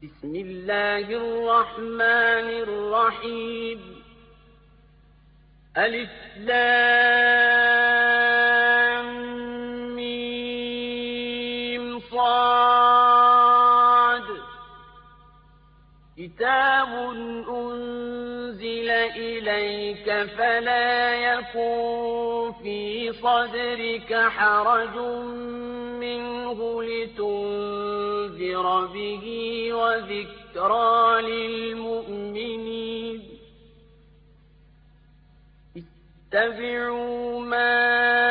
بسم الله الرحمن الرحيم ألف لام ميم صاد كتاب أنزل إليك فلا يكن في صدرك حرج منه لتنذر به وذكرى للمؤمنين اتبعوا ما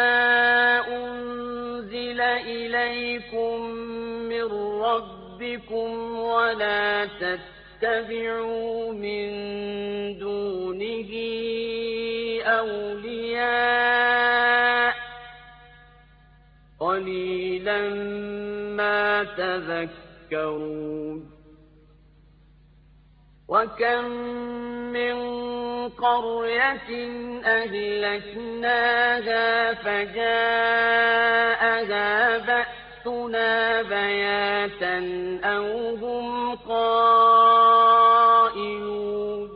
أنزل إليكم من ربكم ولا تتبعوا من دونه أولياء قليلا ما تذكرون وكم من قرية أهلكناها فجاءها بأسنا بياتا أو هم قائلون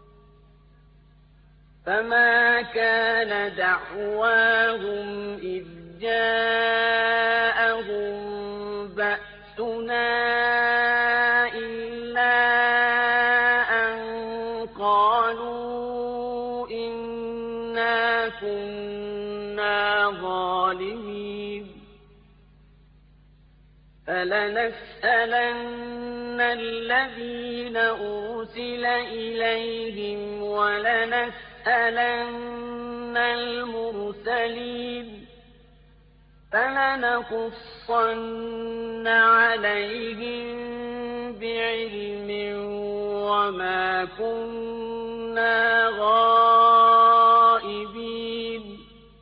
فما كان دعواهم إذ جاءهم بأسنا إلا أن قالوا إنا كنا ظالمين فلنسألن الذين أرسل إليهم ولنسألن المرسلين فلنقصن عليهم بعلم وما كنا غائبين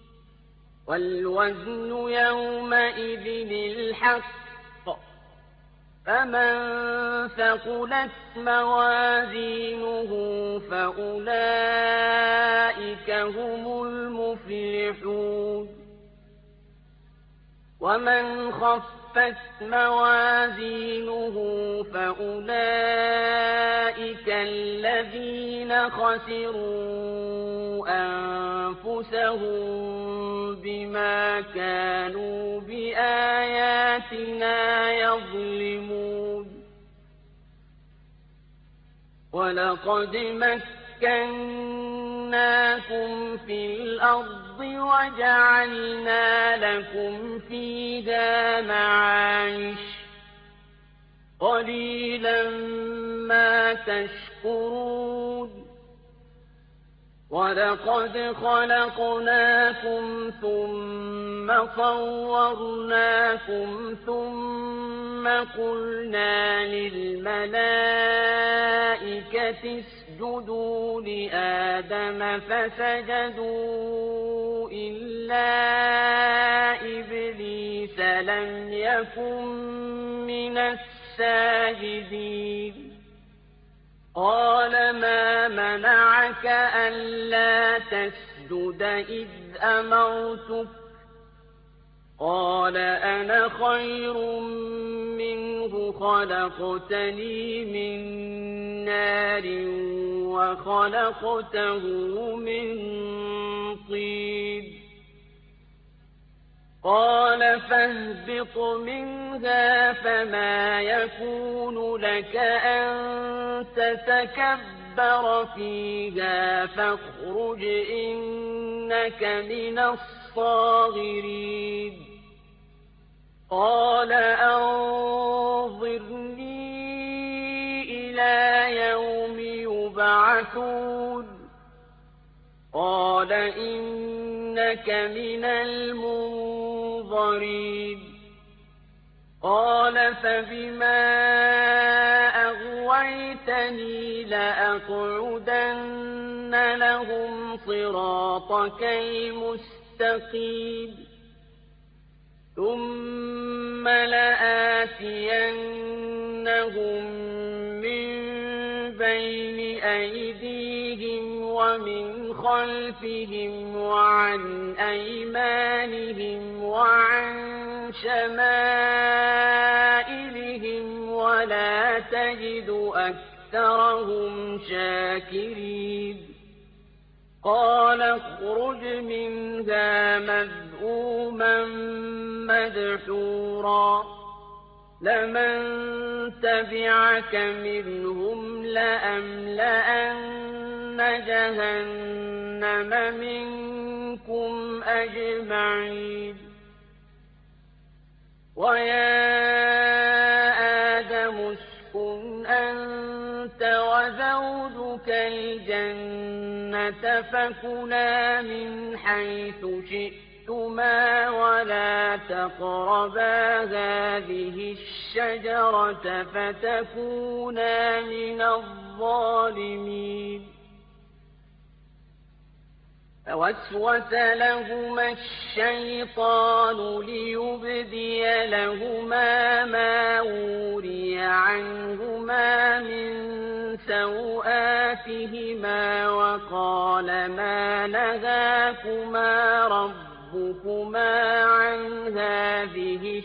والوزن يومئذ الحق فمن ثقلت موازينه فأولئك هم المفلحون ومن خفت موازينه فأولئك الذين خسروا أنفسهم بما كانوا بآياتنا يظلمون ولقد مكناكم في الأرض وجعلنا لكم فيها معايش قليلا ما تشكرون ولقد خلقناكم ثم صورناكم ثم قلنا للملائكة اسجدوا لآدم فسجدوا إلا إبليس لم يكن من الساجدين قال ما منعك ألا تسجد إذ أمرتك قال أنا خير منه خلقتني من نار وخلقته من طين قال فاهبط منها فما يكون لك أن تتكبر فيها فاخرج إنك من الصاغرين قال أنظرني إلى يوم يبعثون قال إنك من المنظرين قال فبما أغويتني لأقعدن لهم صراطك المستقيم ثم لآتينهم من بين أيديهم ومن خلفهم وعن أيمانهم وعن شمائلهم ولا تجد أكثرهم شاكرين قال اخرج منها مذءوما مدحورا لمن تبعك منهم لأملأن جهنم منكم أجمعين ويا آدم اسكن أنت وزوجك الجنة فكلا من حيث شئتما ولا تقربا هذه الشجرة فتكونا من الظالمين فوسوس لهما الشيطان ليبدي لهما ما وري عنهما من سوآتهما وقال ما نهاكما ربكما عن هذه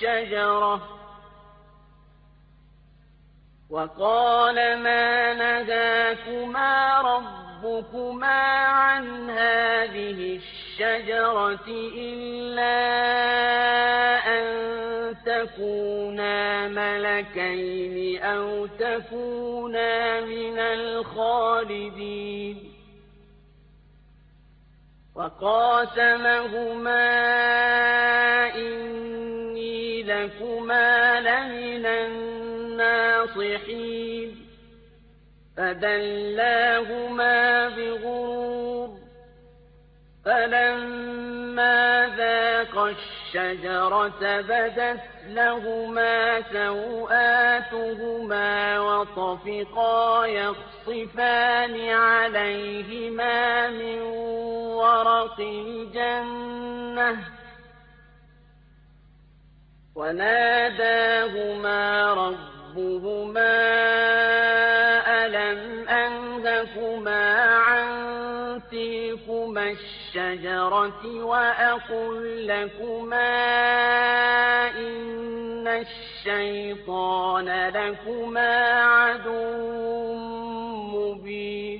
الشجرة إلا أن تكونا ملكين أو تكونا من الخالدين وقاسمهما إني لكما لمن الناصحين فدلاهما بغرور فلما ذاقا الشجرة بدت لهما سوآتهما وطفقا يخصفان عليهما من ورق الجنة وناداهما ربهما ألم أنهكما عن تلكما الشجرة وأقل لكما إن الشيطان لكما عدو مبين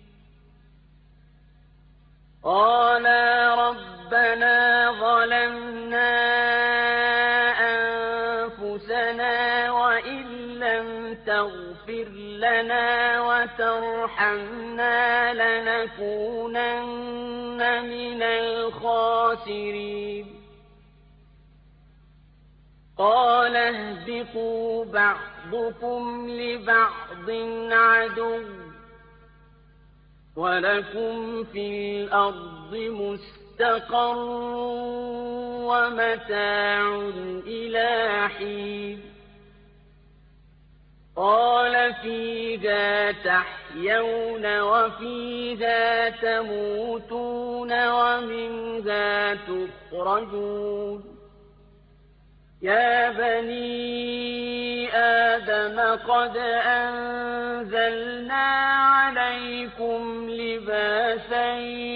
قالا ربنا ظلمنا أنفسنا وإن لم تغفر لنا وترحمنا لنكونن من الخاسرين قال اهبطوا بعضكم لبعض عدو ولكم في الأرض مستقر ومتاع إلى حين قال فيها تحيون وفيها تموتون ومنها تخرجون يا بني آدم قد أنزلنا عليكم لباسا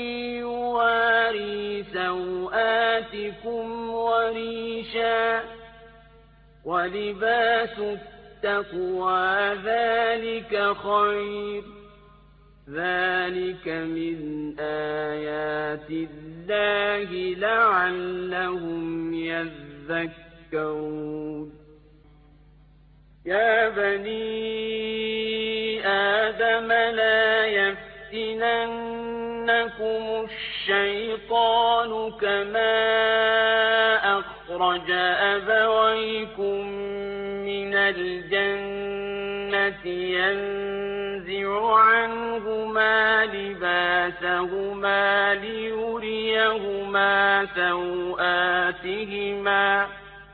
يواري سوآتكم وريشا ولباس التقوى ذلك خير ذلك من آيات الله لعلهم يذكرون يا بني آدم لا يفتننكم الشيطان كما أخرج أبويكم من الجنة ينزع عنهما لباسهما ليريهما سوآتهما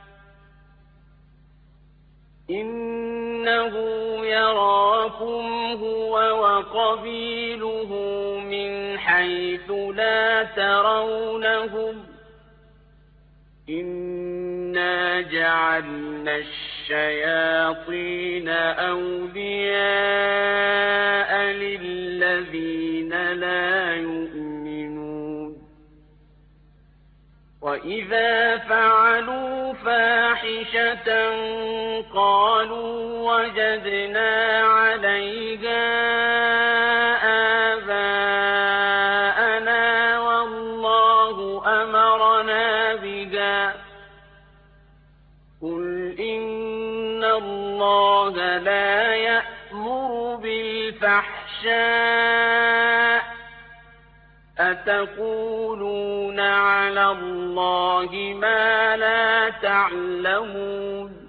إنه يراكم هو وقبيله من حيث لا ترونهم إنا جعلنا الشياطين أولياء للذين لا يؤمنون وَإِذَا فَعَلُوا فَاحِشَةً قَالُوا وَجَدْنَا عَلَيْهَا آبَاءَنَا وَاللَّهُ أَمَرَنَا بِهَا ۗ قُلْ إِنَّ اللَّهَ لَا يَأْمُرُ بِالْفَحْشَاءِ ۖ أَتَقُولُونَ عَلَى اللَّهِ مَا لَا تَعْلَمُونَ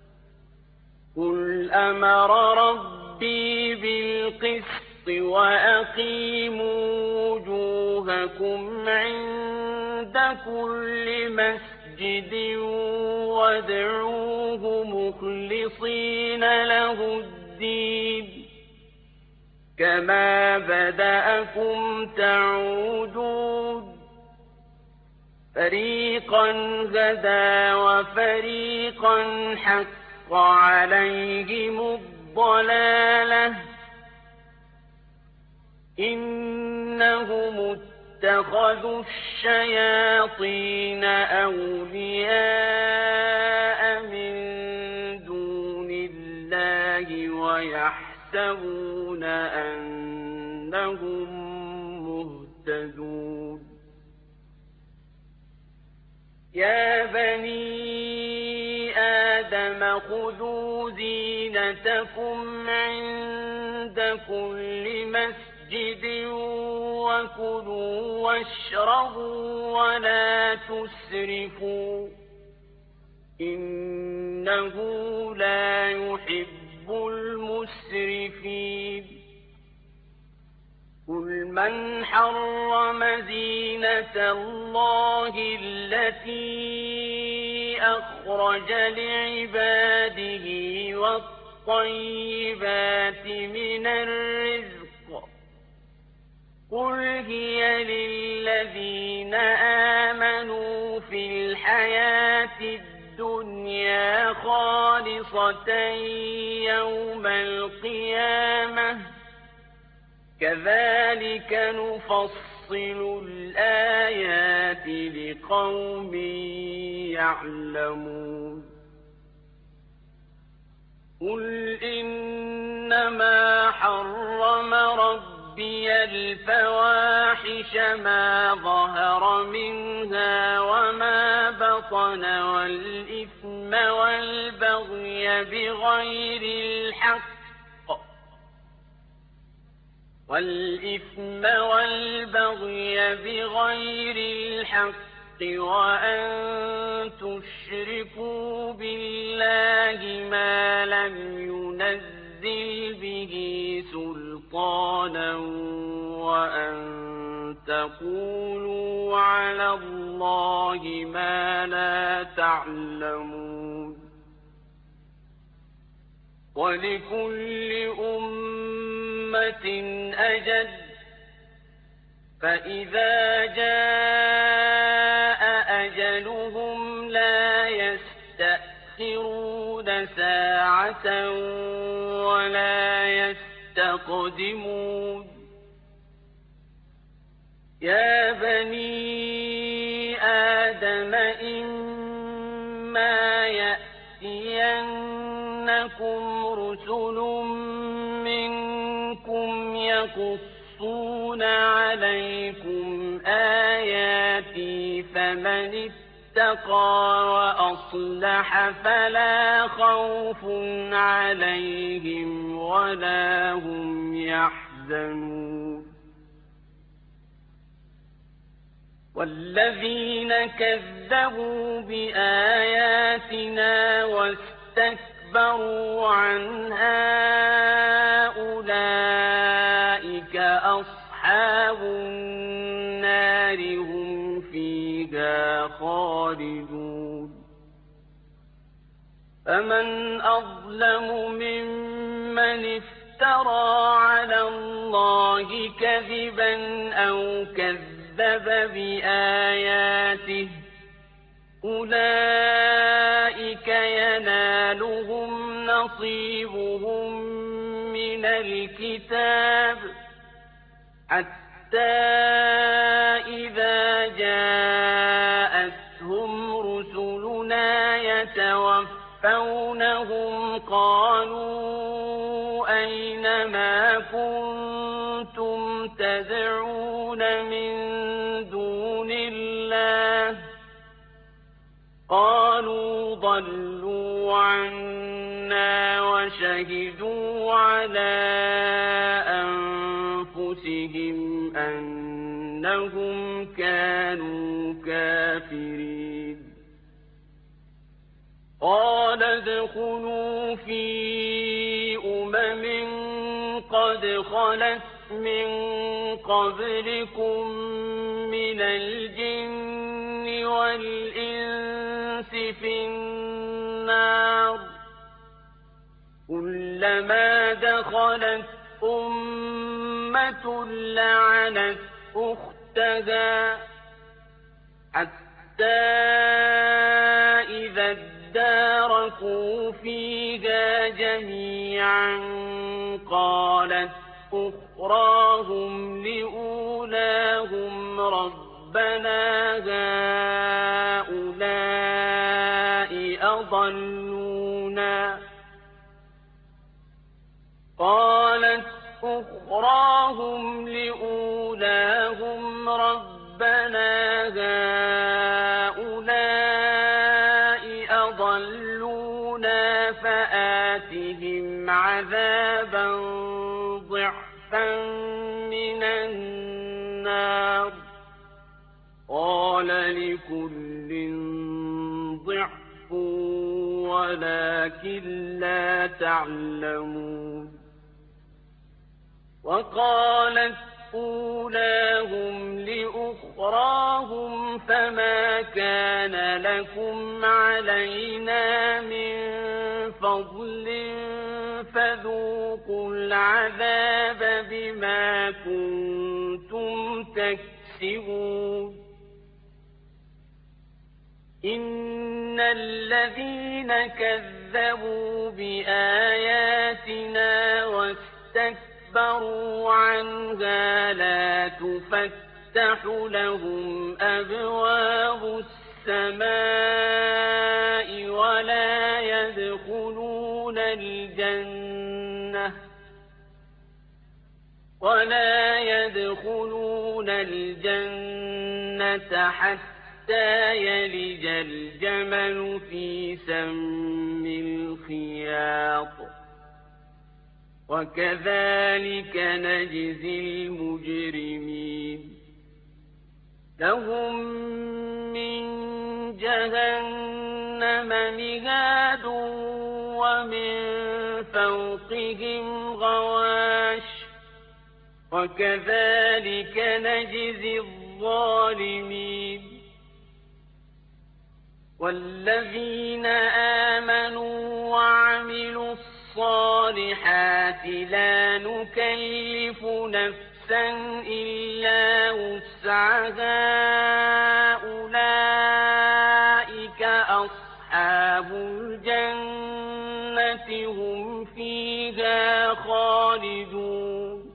قُلْ أَمَرَ رَبِّي بِالْقِسْطِ وَأَقِيمُوا وُجُوهَكُمْ عِندَ كُلِّ مَسْجِدٍ وَادْعُوهُ مُخْلِصِينَ لَهُ الدِّينَ كَمَا بَدَأَكُمْ تَعُودُونَ فَرِيقًا هَدَىٰ وَفَرِيقًا حَقَّ عَلَيْهِمُ الضَّلَالَةُ ۗ إِنَّهُمُ اتَّخَذُوا الشَّيَاطِينَ أَوْلِيَاءَ مِن دُونِ اللَّهِ وَيَحْسَبُونَ أَنَّهُم مُّهْتَدُونَ يَا بَنِي آدَمَ خُذُوا زِينَتَكُمْ عِندَ كُلِّ مَسْجِدٍ وَكُلُوا وَاشْرَبُوا وَلَا تُسْرِفُوا ۚ إِنَّهُ لَا يُحِبُّ الْمُسْرِفِينَ قُلْ مَنْ حَرَّمَ زِينَةَ اللَّهِ الَّتِي أَخْرَجَ لِعِبَادِهِ وَالطَّيِّبَاتِ مِنَ الرِّزْقِ ۚ قُلْ هِيَ لِلَّذِينَ آمَنُوا فِي الْحَيَاةِ الدُّنْيَا خَالِصَةً يَوْمَ الْقِيَامَةِ ۗ كَذَٰلِكَ نُفَصِّلُ الْآيَاتِ لِقَوْمٍ يَعْلَمُونَ قُلْ إِنَّمَا حَرَّمَ رَبِّيَ الْفَوَاحِشَ مَا ظَهَرَ مِنْهَا وَمَا بَطَنَ وَالْإِثْمَ وَالْبَغْيَ بِغَيْرِ الْحَقِّ وَأَن تُشْرِكُوا بِاللَّهِ مَا لَمْ يُنَزِّلْ بِهِ سُلْطَانًا وَأَن تَقُولُوا عَلَى اللَّهِ مَا لَا تَعْلَمُونَ وَلِكُلِّ أُمَّةٍ أَجَلٌ ۖ فَإِذَا جَاءَ أَجَلُهُمْ لَا يَسْتَأْخِرُونَ سَاعَةً وَلَا يَسْتَقْدِمُونَ يَا بَنِي آدَمَ إِمَّا يَأْتِيَنَّكُمْ رُسُلٌ مِّنكُمْ يَقُصُّونَ عَلَيْكُمْ آيَاتِي فَمَنِ اتَّقَىٰ وَأَصْلَحَ فَلَا خَوْفٌ عَلَيْهِمْ وَلَا هُمْ يَحْزَنُونَ وَالَّذِينَ كَذَّبُوا بِآيَاتِنَا وَاسْتَكْبَرُوا عَنْهَا أُولَٰئِكَ أَصْحَابُ النَّارِ ۖ هُمْ فِيهَا خَالِدُونَ فَمَنْ أَظْلَمُ مِمَّنِ افْتَرَىٰ عَلَى اللَّهِ كَذِبًا أَوْ كَذَّبَ بِآيَاتِهِ ۚ أُولَٰئِكَ يَنَالُهُمْ نَصِيبُهُم مِّنَ الْكِتَابِ حَتَّىٰ إِذَا جَاءَتْهُمُ يَتَوَفَّوْنَهُمْ قَالُوا أَيْنَ مَا كُنتُمْ تَدْعُونَ مِن دُونِ اللَّهِ ۖ قَالُوا ضَلُّوا عَنَّا وَشَهِدُوا عَلَىٰ أَنفُسِهِمْ أَنَّهُمْ كَانُوا كَافِرِينَ قَالَ ادْخُلُوا فِي قَدْ خَلَتْ مِن قَبْلِكُم مِّنَ الْجِنِّ وَالْإِنسِ فِي النَّارِ ۖ كُلَّمَا دَخَلَتْ أُمَّةٌ لَّعَنَتْ أُخْتَهَا حَتَّىٰ إِذَا ادَّارَكُوا فِيهَا جَمِيعًا قَالَتْ أُخْرَاهُمْ لِأُولَاهُمْ رَبَّنَا هَٰؤُلَاءِ أَضَلُّونَا فَآتِهِمْ عَذَابًا ضِعْفًا مِّنَ النَّارِ ۖ قَالَ لِكُلٍّ ضِعْفٌ وَلَٰكِن لَّا تَعْلَمُونَ وَقَالَتْ أُولَاهُمْ لِأُخْرَاهُمْ فَمَا كَانَ لَكُمْ عَلَيْنَا مِن فَضْلٍ فَذُوقُوا الْعَذَابَ بِمَا كُنتُمْ تَكْسِبُونَ إِنَّ الَّذِينَ كَذَّبُوا بِآيَاتِنَا وَاسْتَكْبَرُوا عَنْهَا لَا تُفَتَّحُ لَهُمْ أَبْوَابُ السَّمَاءِ وَلَا يَدْخُلُونَ الْجَنَّةَ حَتَّىٰ يَلِجَ الْجَمَلُ فِي سَمِّ الْخِيَاطِ ۚ وَكَذَٰلِكَ نَجْزِي الْمُجْرِمِينَ لَهُم مِّن جَهَنَّمَ مِهَادٌ وَمِن فَوْقِهِمْ غَوَاشٍ ۚ وَكَذَٰلِكَ نَجْزِي الظَّالِمِينَ وَالَّذِينَ آمَنُوا وَعَمِلُوا الصَّالِحَاتِ لَا نُكَلِّفُ نَفْسًا إِلَّا وُسْعَهَا أُولَٰئِكَ أَصْحَابُ الْجَنَّةِ هُمْ فِيهَا خَالِدُونَ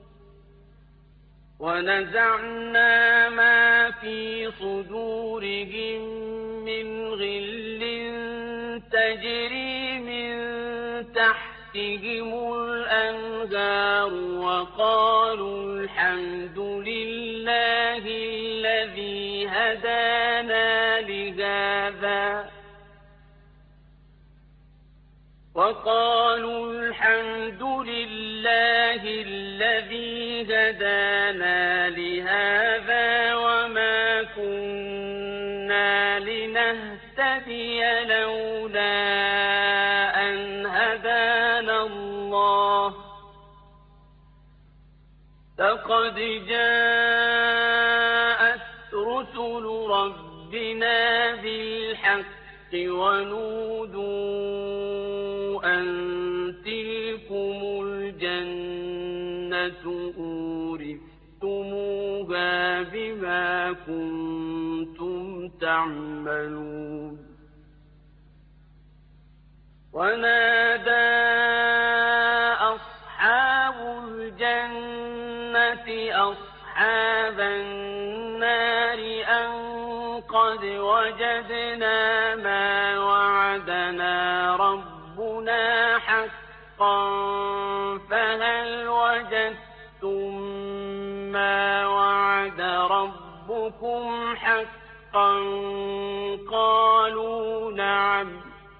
وَنَزَعْنَا مَا فِي صُدُورِهِم مِّنْ غِلٍّ تَجْرِي مِن تَحْتِهِمُ الْأَنْهَارُ وَقَالُوا الْحَمْدُ لِلَّهِ الَّذِي هَدَانَا لِهَٰذَا وَمَا كُنَّا لِنَهْتَدِيَ لَوْلَا أَنْ هَدَانَا اللَّهُ ۖ لَقَدْ جَاءَتْ رُسُلُ رَبِّنَا بِالْحَقِّ وَنُودُوا أَن تِلْكُمُ الْجَنَّةُ أُورِثْتُمُوهَا بِمَا كُنتُمْ تَعْمَلُونَ وَنَادَىٰ أَصْحَابُ الْجَنَّةِ أَصْحَابَ النَّارِ أَن قَدْ وَجَدْنَا مَا وَعَدَنَا رَبُّنَا فهل وجدتم ما وعد ربكم حقا قالوا نعم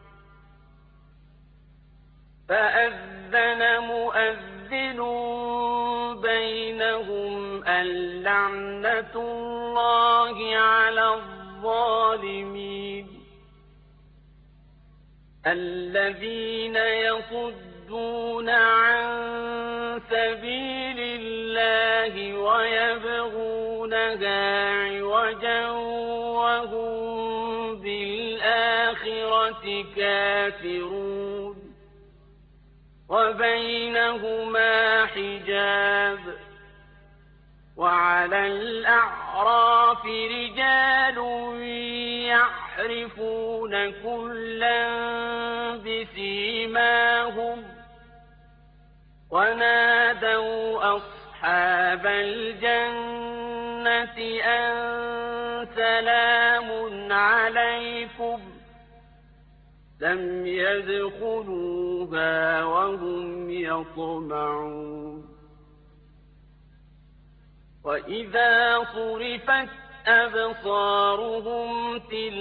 فأذن مؤذن بينهم اللعنة الله على الظالمين الذين يصدون عن سبيل الله ويبغونها عوجا وهم بالآخرة كافرون وبينهما حجاب وعلى الأعراف رجال يعرفون كلا بسيماهم ونادوا أصحاب الجنة أن سلام عليكم لم يدخلوها وهم يطمعون وإذا صرفت أبصارهم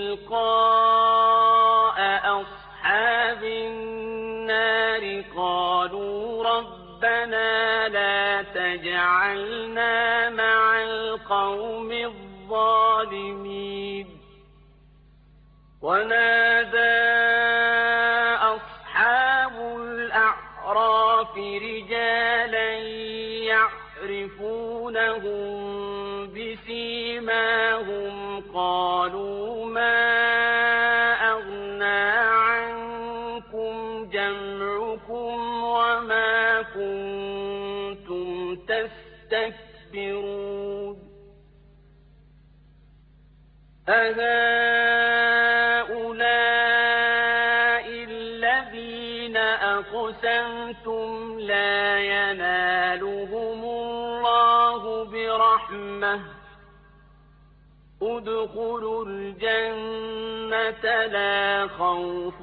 تلقاء أصحاب النار قالوا ربنا لا تجعلنا مع القوم الظالمين ونادى أصحاب الأعراف رجالا يعرفونهم بسيماهم قالوا ما أغنى عنكم جمعكم وما كنتم تستكبرون أهؤلاء الذين أقسمتم لا ينالهم الله برحمة ادخلوا الجنة لا خوف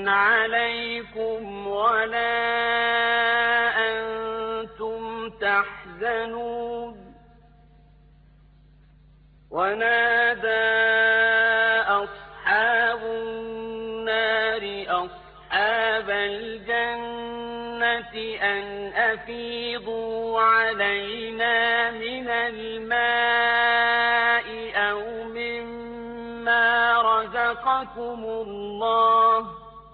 عليكم ولا أنتم تحزنون ونادى أصحاب النار أصحاب الجنة أن أفيضوا علينا من الماء أو مما رزقكم الله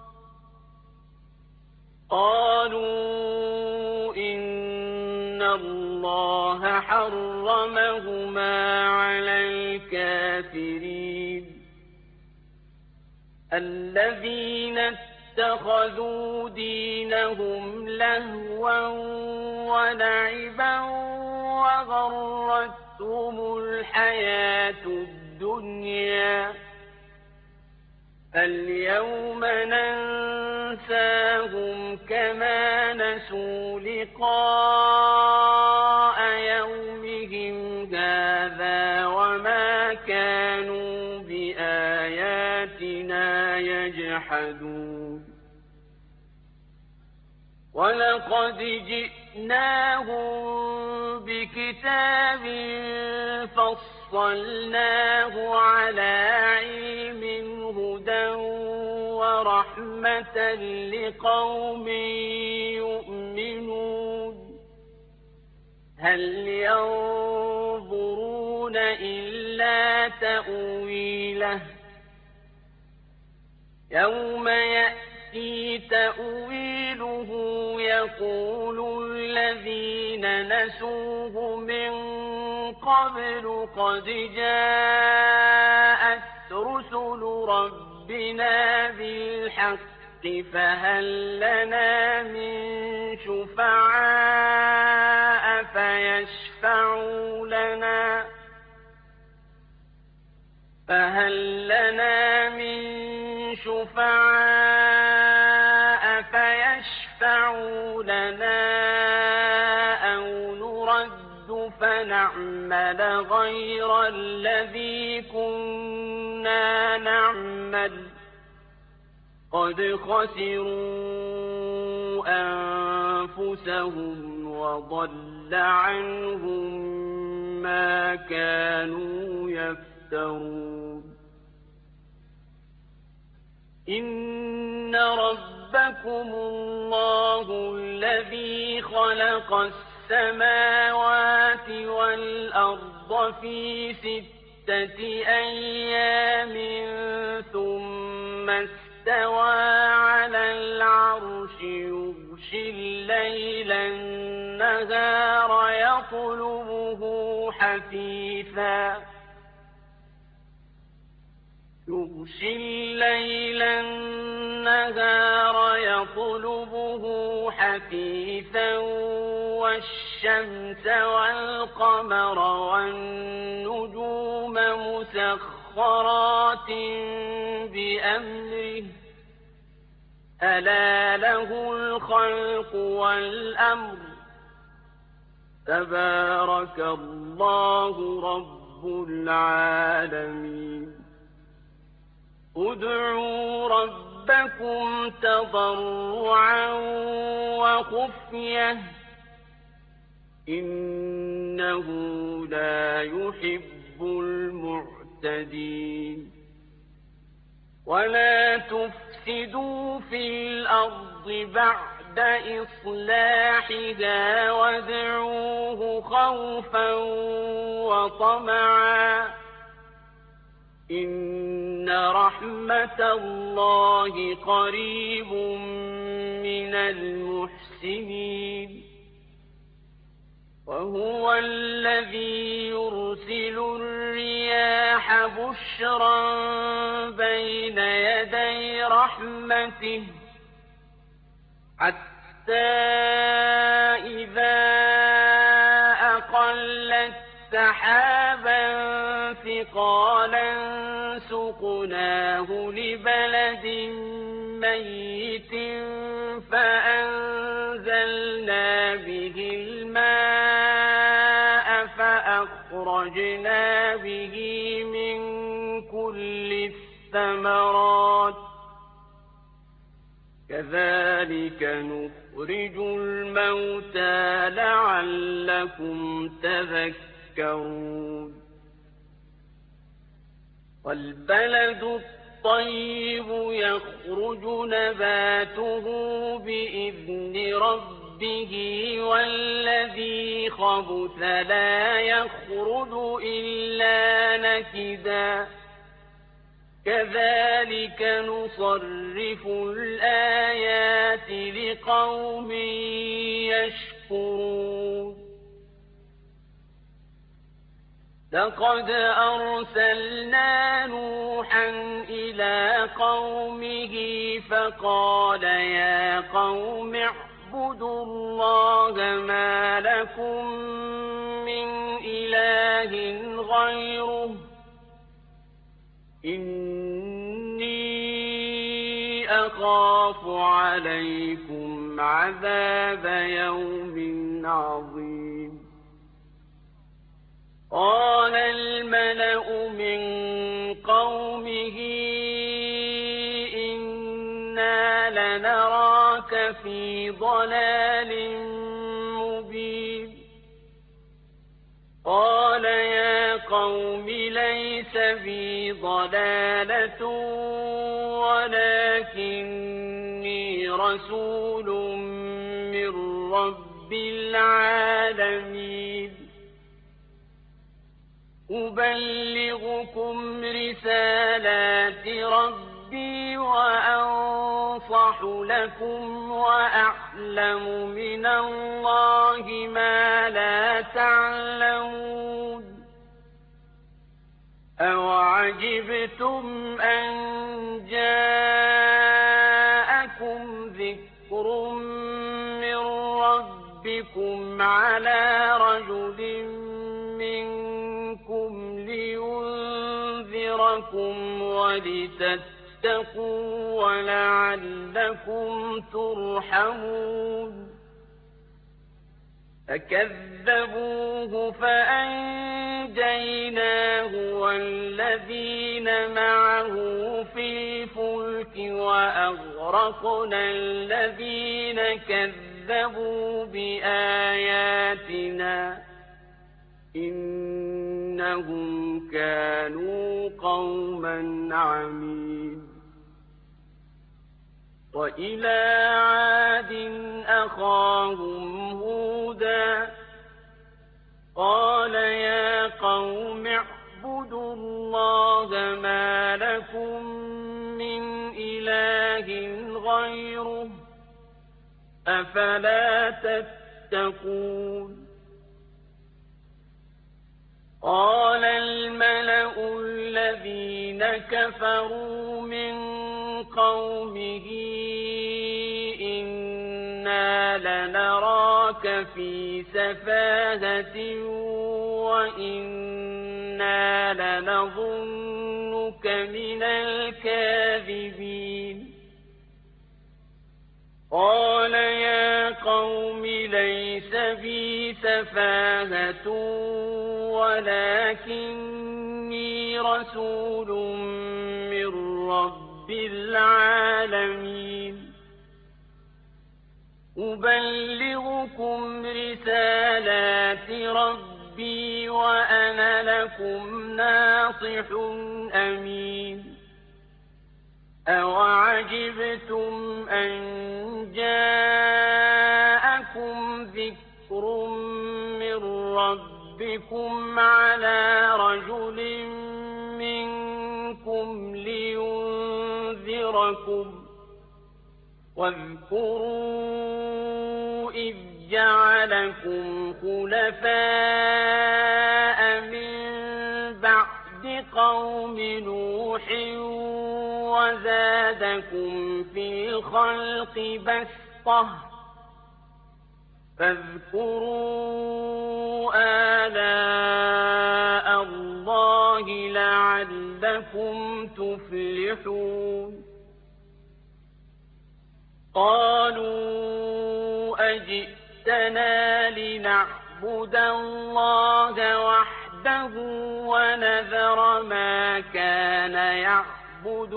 قالوا إن الله حرمهما على الكافرين الذين اتخذوا دينهم لهوا ولعبا وغرتهم الحياة الدنيا فاليوم ننساهم كما نسوا لقاء يومهم هذا وما كانوا بآياتنا يجحدون ولقد جئناهم بكتاب فصلناه على علم هدى ورحمة لقوم يؤمنون هل ينظرون إلا تأويله يوم يأتي تأويله يقول الذين نسوه من قبل قد جاءت رسل ربنا بالحق فهل لنا من شفعاء فيشفعوا لنا أو نرد فنعمل غير الذي كنا نعمل قد خسروا أنفسهم وضل عنهم ما كانوا يفترون إن ربكم الله الذي خلق السماوات والأرض في 6 أيام ثم استوى على العرش يغشي الليل النهار يطلبه حثيثا والشمس والقمر والنجوم مسخرات بأمره ألا له الخلق والأمر تبارك الله رب العالمين ادعوا ربكم تضرعا وخفية إنه لا يحب المعتدين ولا تفسدوا في الأرض بعد إصلاحها وادعوه خوفا وطمعا إن رحمة الله قريب من المحسنين وهو الذي يرسل الرياح بشرا بين يدي رحمته حتى إذا أقلت سحابا ثقالا سقناه لبلد ميت فأنزلنا به الماء فأخرجنا به من كل الثمرات كذلك نخرج الموتى لعلكم تذكرون والبلد الطيب يخرج نباته بإذن ربه والذي خبث لا يخرج إلا نكدا كذلك نصرف الآيات لقوم يشكرون لقد أرسلنا نوحا إلى قومه فقال يا قوم اعبدوا الله ما لكم من إله غيره إني أخاف عليكم عذاب يوم عظيم قال الملأ من قومه إنا لنراك في ضلال مبين قال يا قوم ليس بي ضلالة ولكني رسول من رب العالمين أبلغكم رسالات ربي وأنصح لكم وأعلم من الله ما لا تعلمون أوعجبتم أن جاءكم ذكر من ربكم على رجل منكم لينذركم ولتتقوا ولعلكم ترحمون فكذبوه فأنجيناه والذين معه في الفلك وأغرقنا الذين كذبوا كَذَّبُوا بِآيَاتِنَا إِنَّهُمْ كَانُوا قَوْمًا عَمِينَ وَإِلَىٰ عَادٍ أَخَاهُمْ هُودًا قَالَ يَا قَوْمِ اعْبُدُوا اللَّهَ مَا لَكُم مِّنْ إِلَٰهٍ غَيْرُهُ أَفَلَا تَتَّقُونَ قَالَ الْمَلَأُ الَّذِينَ كَفَرُوا مِن قَوْمِهِ إِنَّا لَنَرَاكَ فِي سَفَاهَةٍ وَإِنَّا لَنَظُنُّكَ مِنَ الْكَاذِبِينَ قَالَ يَا قَوْمِ لَيْسَ بِي سَفَاهَةٌ وَلَٰكِنِّي رَسُولٌ مِّن رَّبِّ الْعَالَمِينَ أُبَلِّغُكُمْ رِسَالَاتِ رَبِّي وَأَنَا لَكُمْ نَاصِحٌ أَمِينٌ أَوَعَجِبْتُمْ أَن جَاءَكُمْ ذِكْرٌ مِّن رَّبِّكُمْ عَلَىٰ رَجُلٍ مِّنكُمْ لِيُنذِرَكُمْ وَاذْكُرُوا إِذْ جَعَلَكُمْ خُلَفَاءَ مِن بَعْدِ قَوْمِ نُوحٍ وَزَادَكُمْ فِي الْخَلْقِ بَسْطَةً فاذكروا آلاء اللَّهِ لَعَلَّكُمْ تُفْلِحُونَ قَالُوا أَجِئْتَنَا لِنَعْبُدَ اللَّهَ وَحْدَهُ وَنَذَرَ مَا كَانَ يَعْبُدُ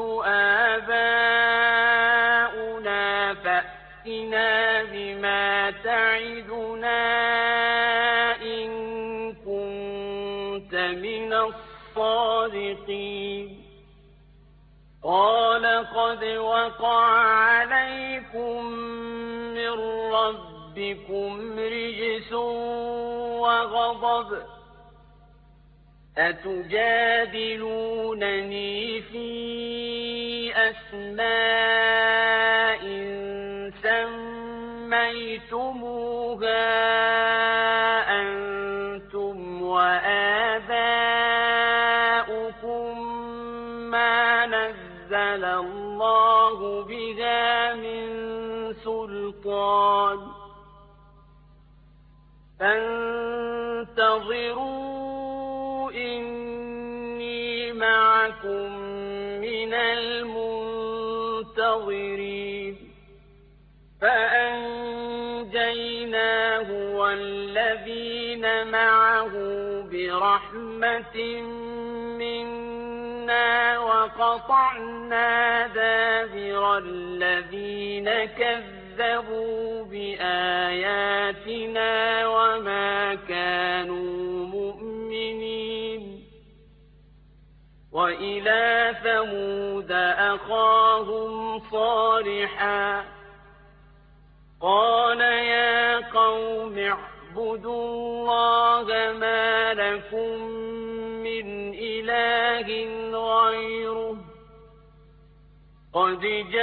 آبَاؤُنَا فَأْتِنَا بِمَا تَعِدُنَا إِن كُنتَ مِنَ الصَّادِقِينَ قَالَ قَدْ وَقَعَ عَلَيْكُم مِّن رَّبِّكُمْ رِجْسٌ وَغَضَبٌ أَتُجَادِلُونَنِي فِي أَسْمَاءٍ سَمَّيْتُمُوهَا أَنتُمْ وَآبَاؤُكُم مَّا نَزَّلَ اللَّهُ بِهَا مِن سُلْطَانٍ فَانتَظِرُوا إِنِّي مَعَكُم مِّنَ الْمُنتَظِرِينَ فَأَنجَيْنَاهُ وَالَّذِينَ مَعَهُ بِرَحْمَةٍ مِّنَّا وَقَطَعْنَا دَابِرَ الَّذِينَ كَذَّبُوا بِآيَاتِنَا وَمَا كَانُوا مُؤْمِنِينَ وَإِلَىٰ ثَمُودَ أَخَاهُمْ صَالِحًا قَالَ يَا قَوْمِ اعْبُدُوا اللَّهَ مَا لَكُم مِّنْ إِلَٰهٍ غَيْرُهُ قَدْ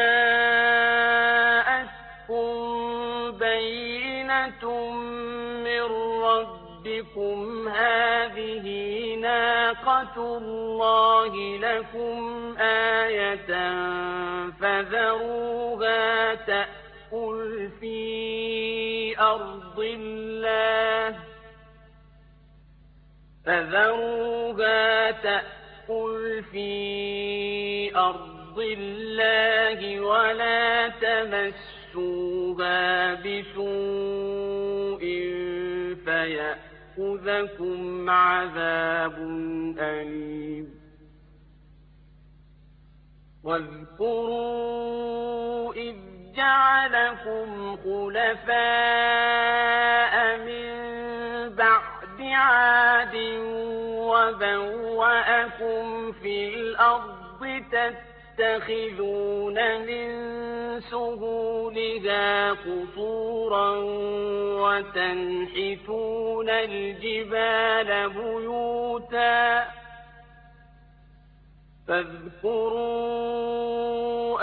جَاءَتْكُم بَيِّنَةٌ مِّن رَّبِّكُمْ هَٰذِهِ نَاقَةُ اللَّهِ لَكُمْ آيَةً فَذَرُوهَا تَأْكُلْ فِي أَرْضِ اللَّهِ وَلَا تَمَسُّوهَا بِسُوءٍ فَيَأْخُذَكُمْ عَذَابٌ أَلِيمٌ واذكروا إذ جعلكم خلفاء من بعد عاد وبوأكم في الأرض تتخذون من سهولها قصورا وتنحتون الجبال بيوتا فاذكروا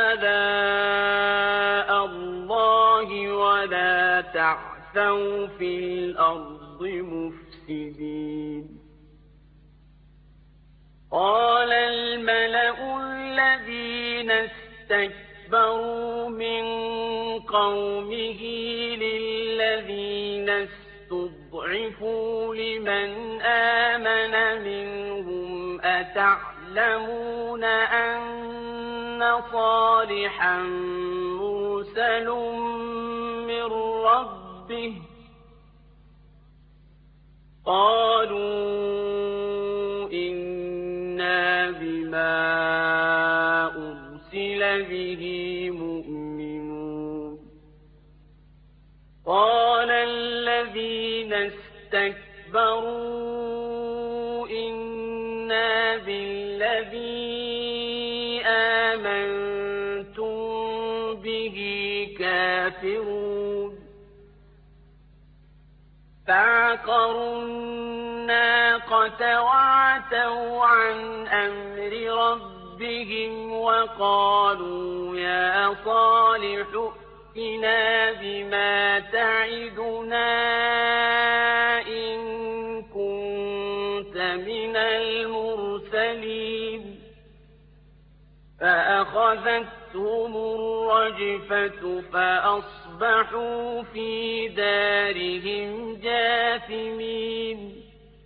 آلاء الله ولا تعثوا في الأرض مفسدين قال الملأ الذين استكبروا من قومه للذين استضعفوا لمن آمن منهم أتعلمون أن صالحا مرسل من ربه قالوا إنا بما أرسل به مؤمنون قال الذين استكبروا إنا بالذي آمنتم به كافرون فعقروا الناقة وعتوا عن أمر ربهم وقالوا يا صالح ائتنا بما تعدنا إن كنت من المرسلين فأخذتهم الرجفة فأصبحوا في دارهم جاثمين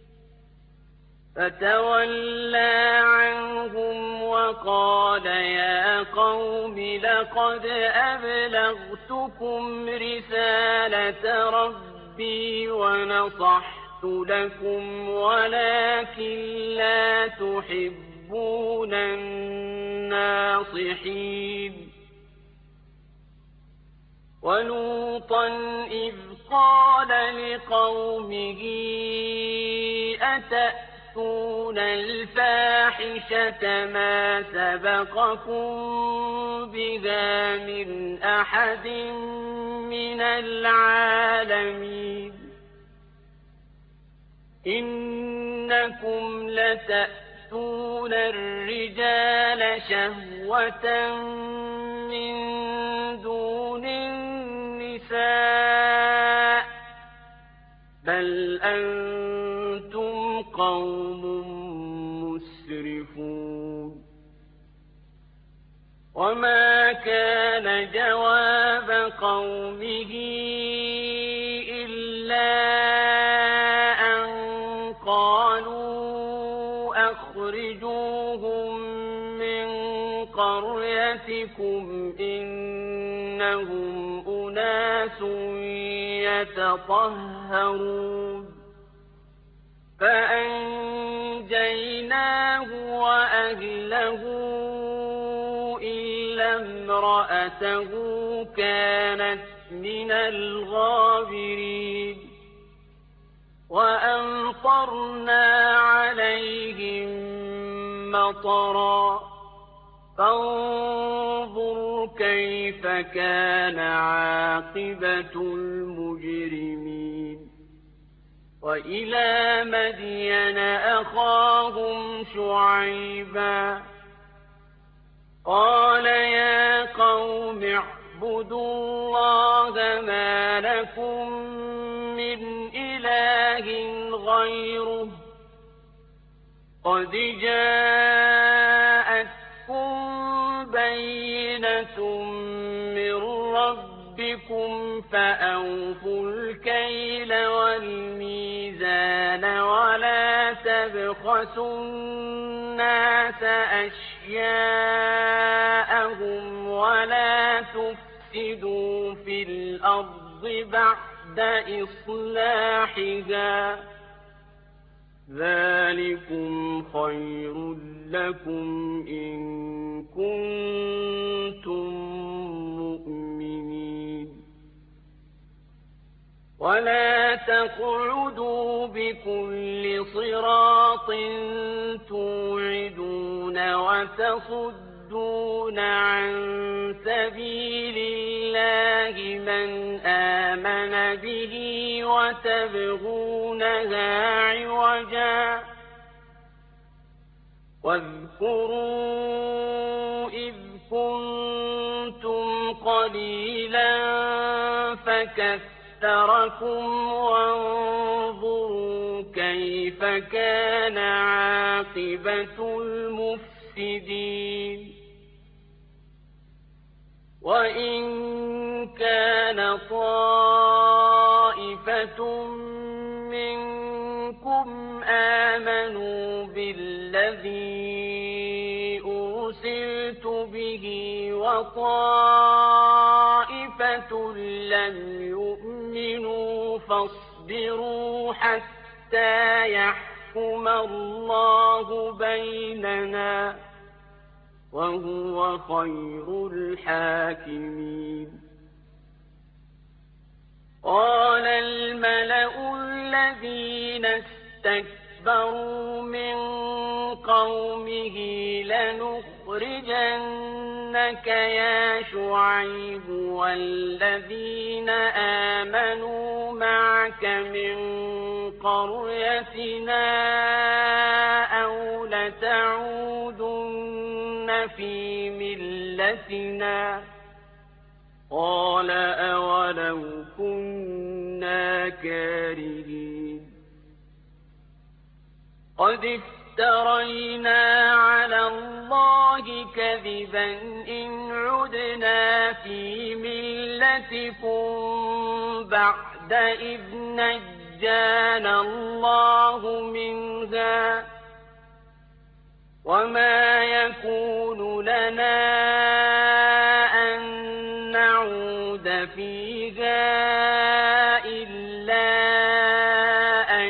فتولى عنهم وقال يا قوم لقد أبلغتكم رسالة ربي ونصحت لكم ولكن لا تحبون الناصحين ولوطا إذ قال لقومه أتأتون الفاحشة ما سبقكم بها من أحد من العالمين إنكم لتأتون الرجال شهوة من دون النساء بل أنتم قوم مسرفون وما كان جواب قومه إلا أن قالوا أخرجوهم من قريتكم إنهم أناس يتطهرون فأنجيناه وأهله إلا امرأته كانت من الغابرين وأمطرنا عليهم مطرا فانظر كيف كان عاقبة المجرمين وإلى مدين أخاهم شعيبا قال يا قوم اعبدوا الله ما لكم من إله غيره قد جاءتكم بينة من ربكم فأوفوا الكيل والميزان ولا تبخسوا الناس أشياءهم ولا تفسدوا في الأرض بعد إصلاحها ذلكم خير لكم إن كنتم مؤمنين ولا تقعدوا بكل صراط توعدون وتصدون عن سبيل الله من آمن به وتبغونها عوجا واذكروا إذ كنتم قليلا فكثركم وانظروا كيف كان عاقبة المفسدين وإن كان طائفة منكم آمنوا بالذي أرسلت به وطائفة لم يؤمنوا فاصبروا حتى يحكم الله بيننا وهو خير الحاكمين قال الملأ الذين استكبروا من قومه لنخرجنك يا شعيب والذين آمنوا معك من قريتنا أو لتعودن في ملتنا قال أولو كنا كارهين قد افترينا على الله كذبا إن عدنا في ملتكم بعد إذ نجانا الله منها وما يكون لنا أن نعود فيها إلا أن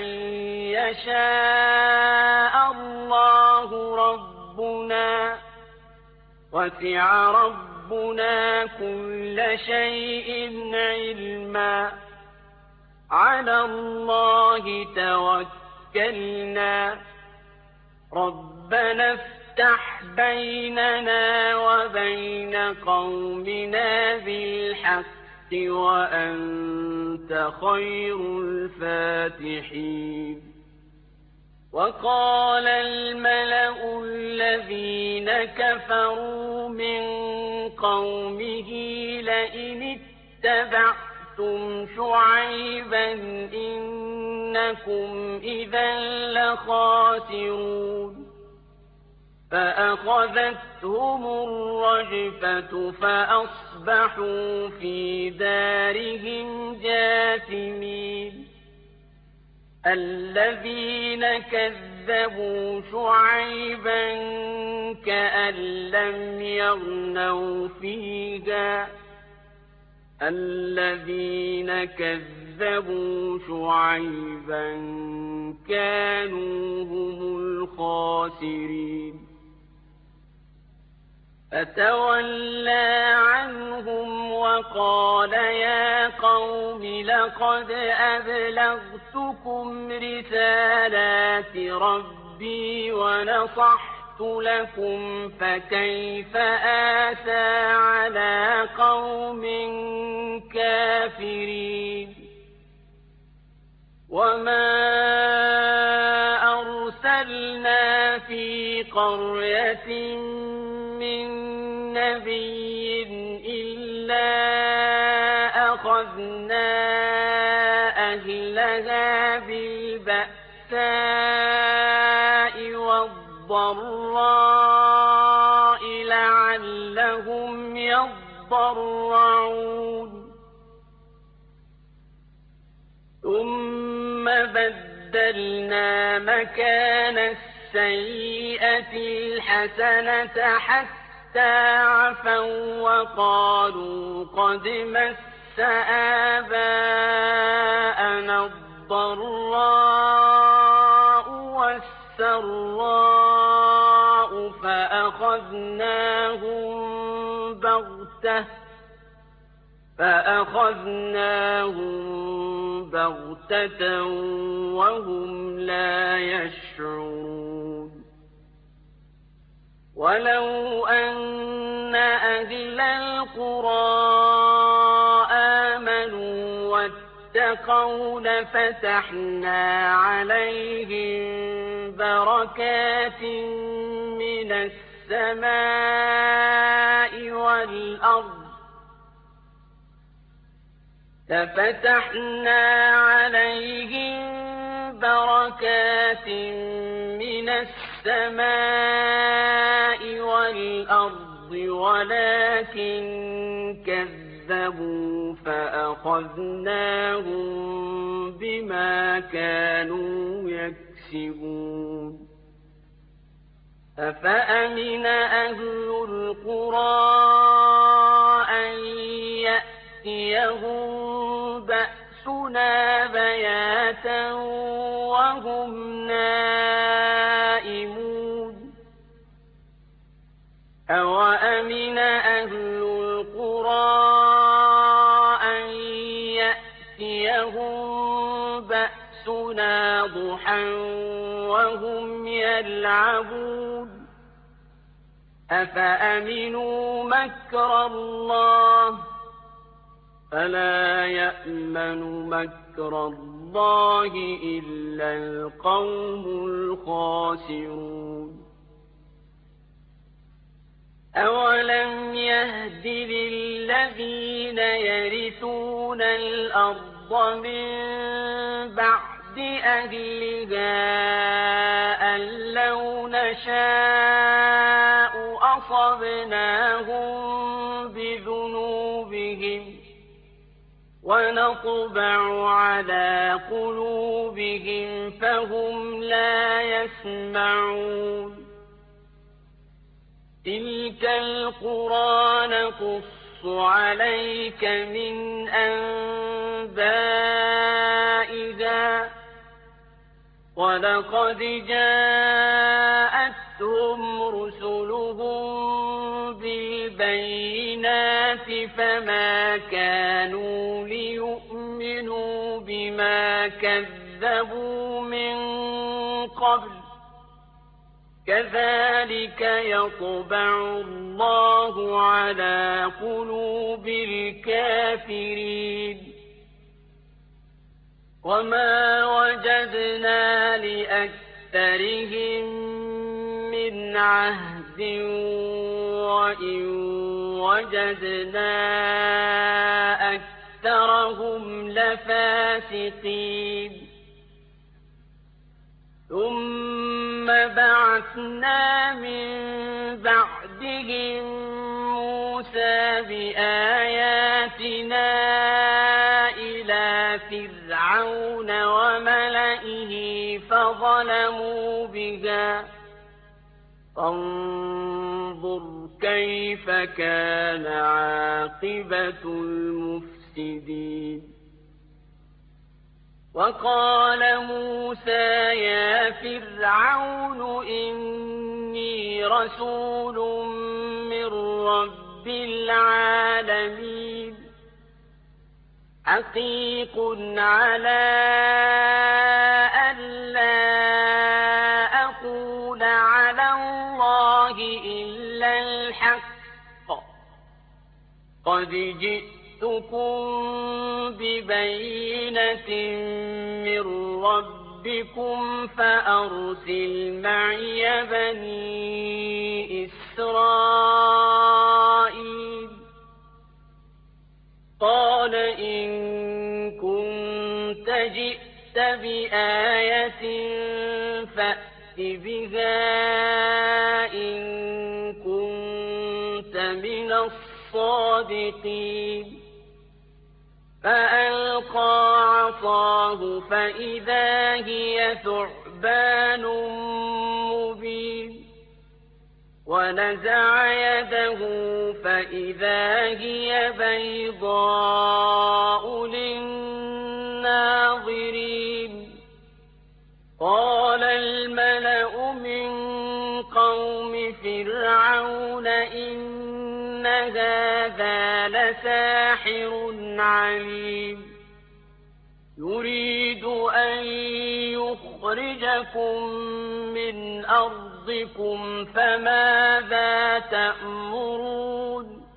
يشاء الله ربنا وسع ربنا كل شيء علما على الله توكلنا ربنا افتح بيننا وبين قومنا بالحق وأنت خير الفاتحين وقال الملأ الذين كفروا من قومه لئن اتبعتم شعيبا إنكم إذا لخاسرون فأخذتهم الرجفة فأصبحوا في دارهم جاثمين الذين كذبوا شعيبا كأن لم يغنوا فيها الذين كذبوا شعيبا كانوا هم الخاسرين فتولى عنهم وقال يا قوم لقد أبلغتكم رسالات ربي ونصحت لكم فكيف آسى على قوم كافرين وما أرسلنا في قرية من نبي إلا أخذنا أهلها بالبأساء والضراء لعلهم يضرعون ثم بدلنا مكان السيئة الحسنة حتى عفوا وقالوا قد مس آباءنا الضراء والسراء فأخذناهم بغتة وهم لا يشعرون ولو أن أهل القرى آمنوا واتقوا لفتحنا عليهم بركات من السماء والأرض ولكن كذبوا فأخذناهم بما كانوا يكسبون أفأمن أهل القرى أن يأتيهم بأسنا بياتا وهم نائمون أوأمن أهل القرى أن يأتيهم بأسنا ضحى وهم يلعبون أفأمنوا مكر الله فلا يأمن مكر الله إلا القوم الخاسرون أولم يهد للذين يرثون الأرض من بعد أهلها أن لو نشاء أصبناهم بذنوبهم ونطبع على قلوبهم فهم لا يسمعون تلك القرى نقص عليك من أنبائها ولقد جاءتهم رسلهم بالبينات فما كانوا ليؤمنوا بما كذبوا من قبل كذلك يطبع الله على قلوب الكافرين وما وجدنا لأكثرهم من عهد وإن وجدنا أكثرهم لفاسقين ثم بعثنا من بعدهم موسى بآياتنا إلى فرعون وملئه فظلموا بها فانظر كيف كان عاقبة المفسدين وقال موسى يا فرعون إني رسول من رب العالمين حقيق على ألا أقول على الله إلا الحق قد جئتكم ببينة من ربكم فأرسل معي بني إسرائيل قال إن كنت جئت بآية فأت بها إن كنت من الصادقين فألقى عصاه فإذا هي ثعبان مبين ونزع يده فإذا هي بيضاء للناظرين قال الملأ من قوم فرعون إن هذا لساحر عليم يريد أن يخرجكم من أرضكم فماذا تأمرون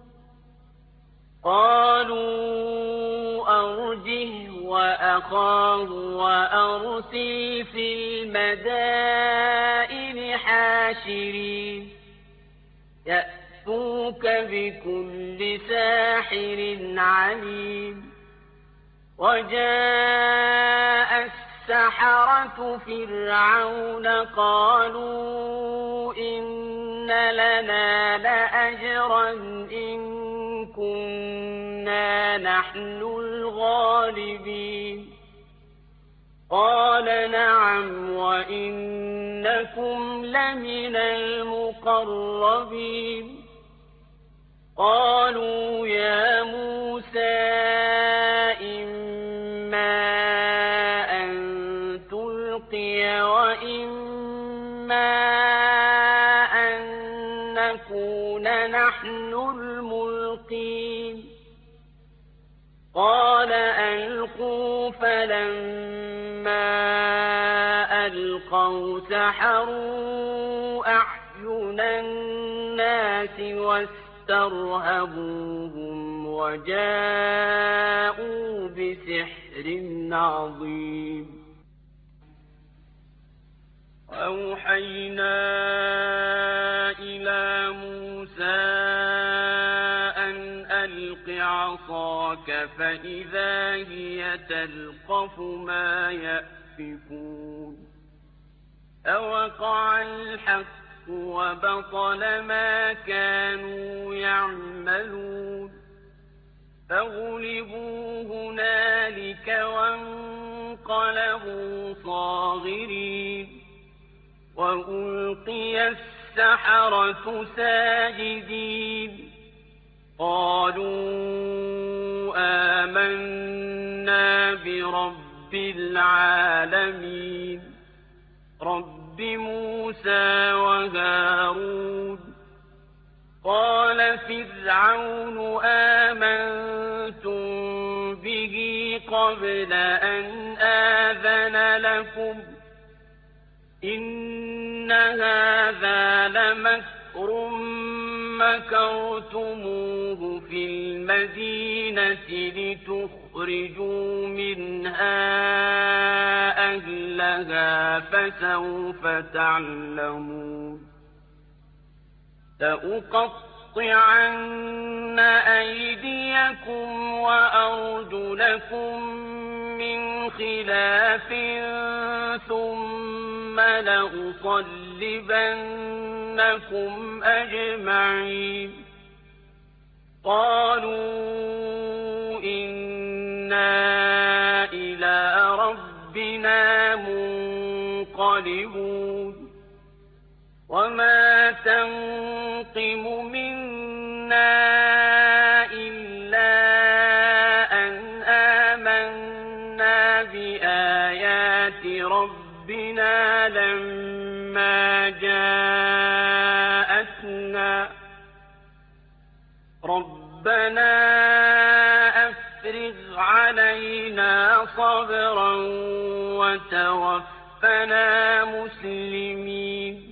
قالوا أرجه وأخاه وأرسل في المدائن حاشرين يأتوك بكل ساحر عليم وجاء السحرة فرعون قالوا إن لنا لأجرا إن كنا نحن الغالبين قال نعم وإنكم لمن المقربين قالوا يا موسى إما أن تلقي وإما أن نكون نحن الملقين قال ألقوا فلما ألقوا سحروا أعين الناس واسترهبوهم وجاءوا بسحر عظيم أوحينا إلى موسى أن ألق عصاك فإذا هي تلقف ما يأفكون أوقع الحق وبطل ما كانوا يعملون فغلبوا هنالك وانقلبوا صاغرين وألقي السحرة ساجدين قالوا آمنا برب العالمين رب موسى وهارون قال فرعون آمنتم به قبل أن آذن لكم إن هذا لمكر مكرتموه في المدينة لتخرجوا منها أهلها فسوف تعلمون لأقطعن أيديكم وأرجلكم من خلاف ثم لأصلبنكم أجمعين قالوا إنا إلى ربنا منقلبون وما تنقم منا إلا أن آمنا بآيات ربنا لما جاءتنا ربنا أفرغ علينا صبرا وتوفنا مسلمين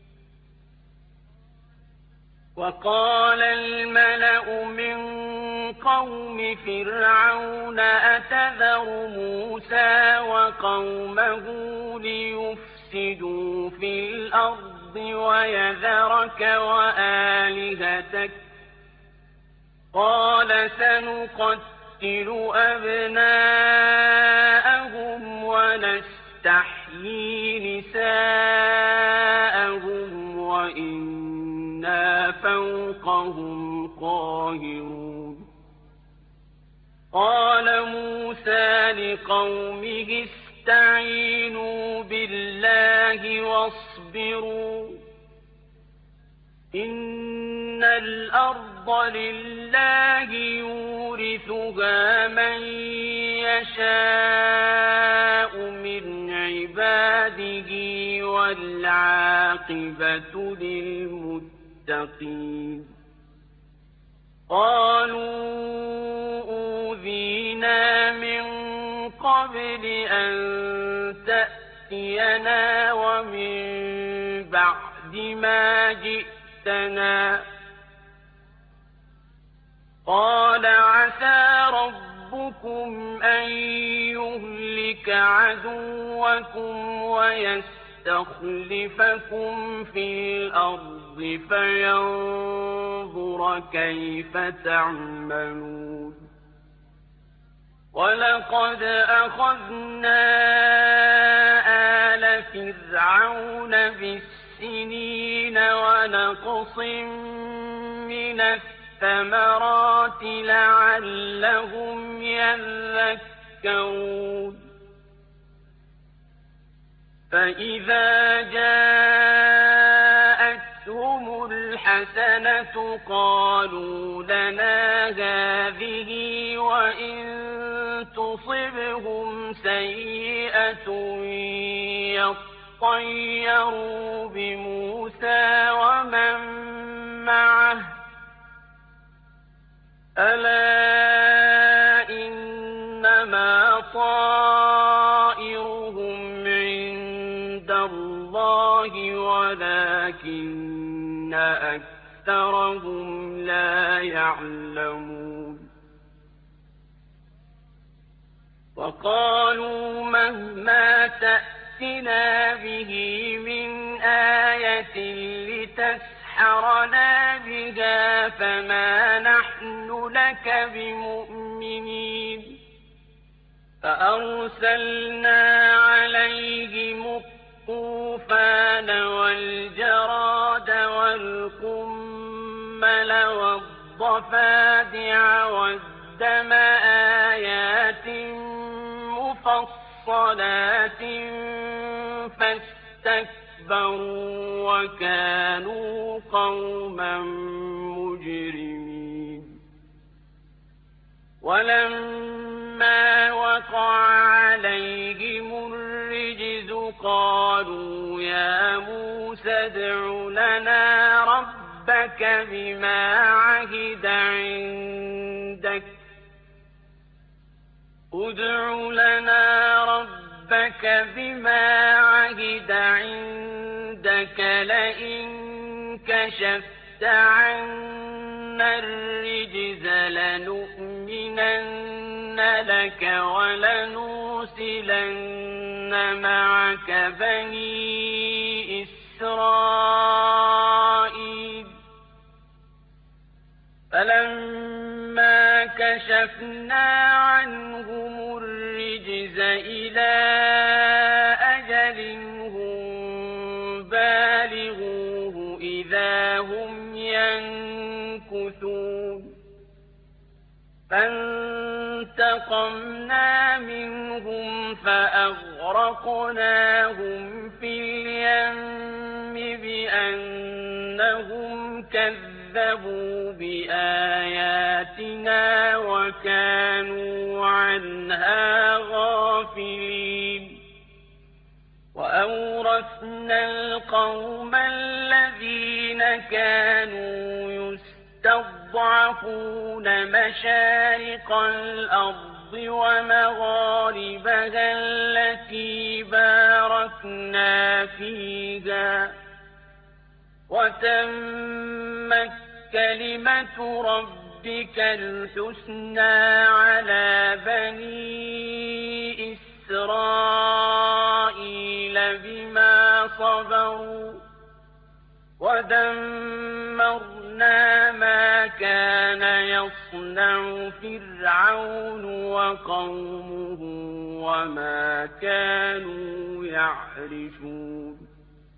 وقال الملأ من قوم فرعون أتذر موسى وقومه ليفسدوا في الأرض ويذرك وآلهتك قال سنقتل أبناءهم ونستحيي نساءهم وإنا فوقهم قاهرون قال موسى لقومه استعينوا بالله واصبروا إن الأرض لله يورثها من يشاء من عباده والعاقبة للمتقين قالوا أوذينا من قبل أن تأتينا ومن بعد ما جئتنا. قال عسى ربكم أن يهلك عدوكم ويستخلفكم في الأرض فينظر كيف تعملون. ولقد أخذنا آل فرعون بالسنين ونقص من الثمرات لعلهم يذكرون. فإذا جاءتهم الحسنة قالوا لنا هذه وإن تصبهم سيئة يطيروا بموسى ومن معه ألا إنما طائرهم عند الله ولكن أكثرهم لا يعلمون. وقالوا مهما تأتنا به من آية لتسحرنا بها فما نحن لك بمؤمنين. فأرسلنا عليهم الطوفان والجراد والقمل والضفادع والدم آيات مفصلات فاستكبروا وكانوا قوما مجرمين. ولما وقع عليهم الرجز قالوا يا موسى ادع لنا ربك بما عهد عندك لئن كشفت عنا الرجز لنؤمنن لك ولنرسلن معك بني إسرائيل. فلما كشفنا عنهم الرجز إلى أجل هم بالغوه إذا هم ينكثون. فانتقمنا منهم فأغرقناهم في اليم بأنهم كذبوا بآياتنا وكانوا عنها غافلين. وأورثنا القوم الذين كانوا يستضعفون مشارق الأرض ومغاربها التي باركنا فيها وتمت كلمة ربك الحسنى على بني إسرائيل بما صبروا ودمرنا ما كان يصنع فرعون وقومه وما كانوا يعرشون.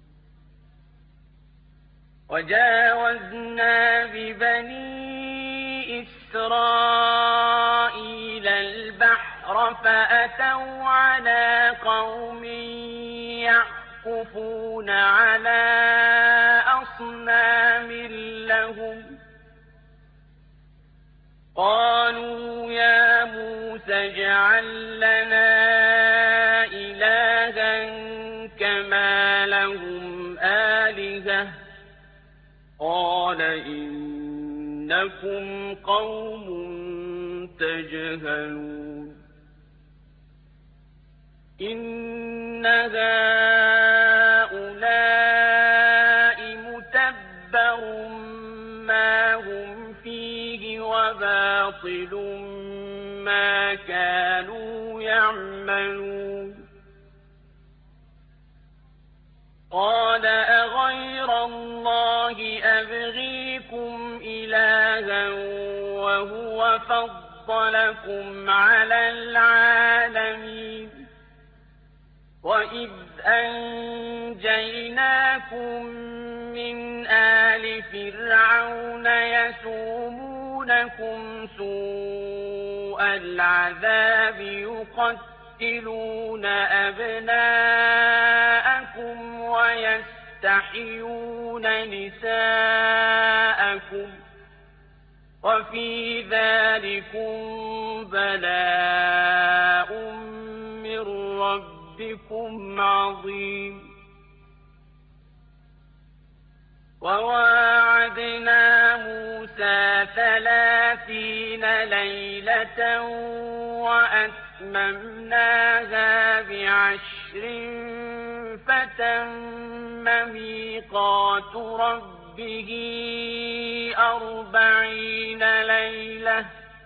وجاوزنا ببني إسرائيل البحر فأتوا على قوم يعكفون على أصنام لهم قالوا يا موسى اجعل لنا إلها كما لهم آلهة قال إنكم قوم تجهلون. إن هؤلاء متبر ما هم فيه وباطل ما كانوا يعملون قال أغير الله أبغيكم إلها وهو فضلكم على العالمين وإذ أنجيناكم من آل فرعون يسومونكم سوء العذاب يقتلون أبناءكم ويستحيون نساءكم وفي ذلكم بلاء من ربكم عظيم وواعدنا موسى 30 ليلة وأتممناها ب10 فتم ميقات ربه 40 ليلة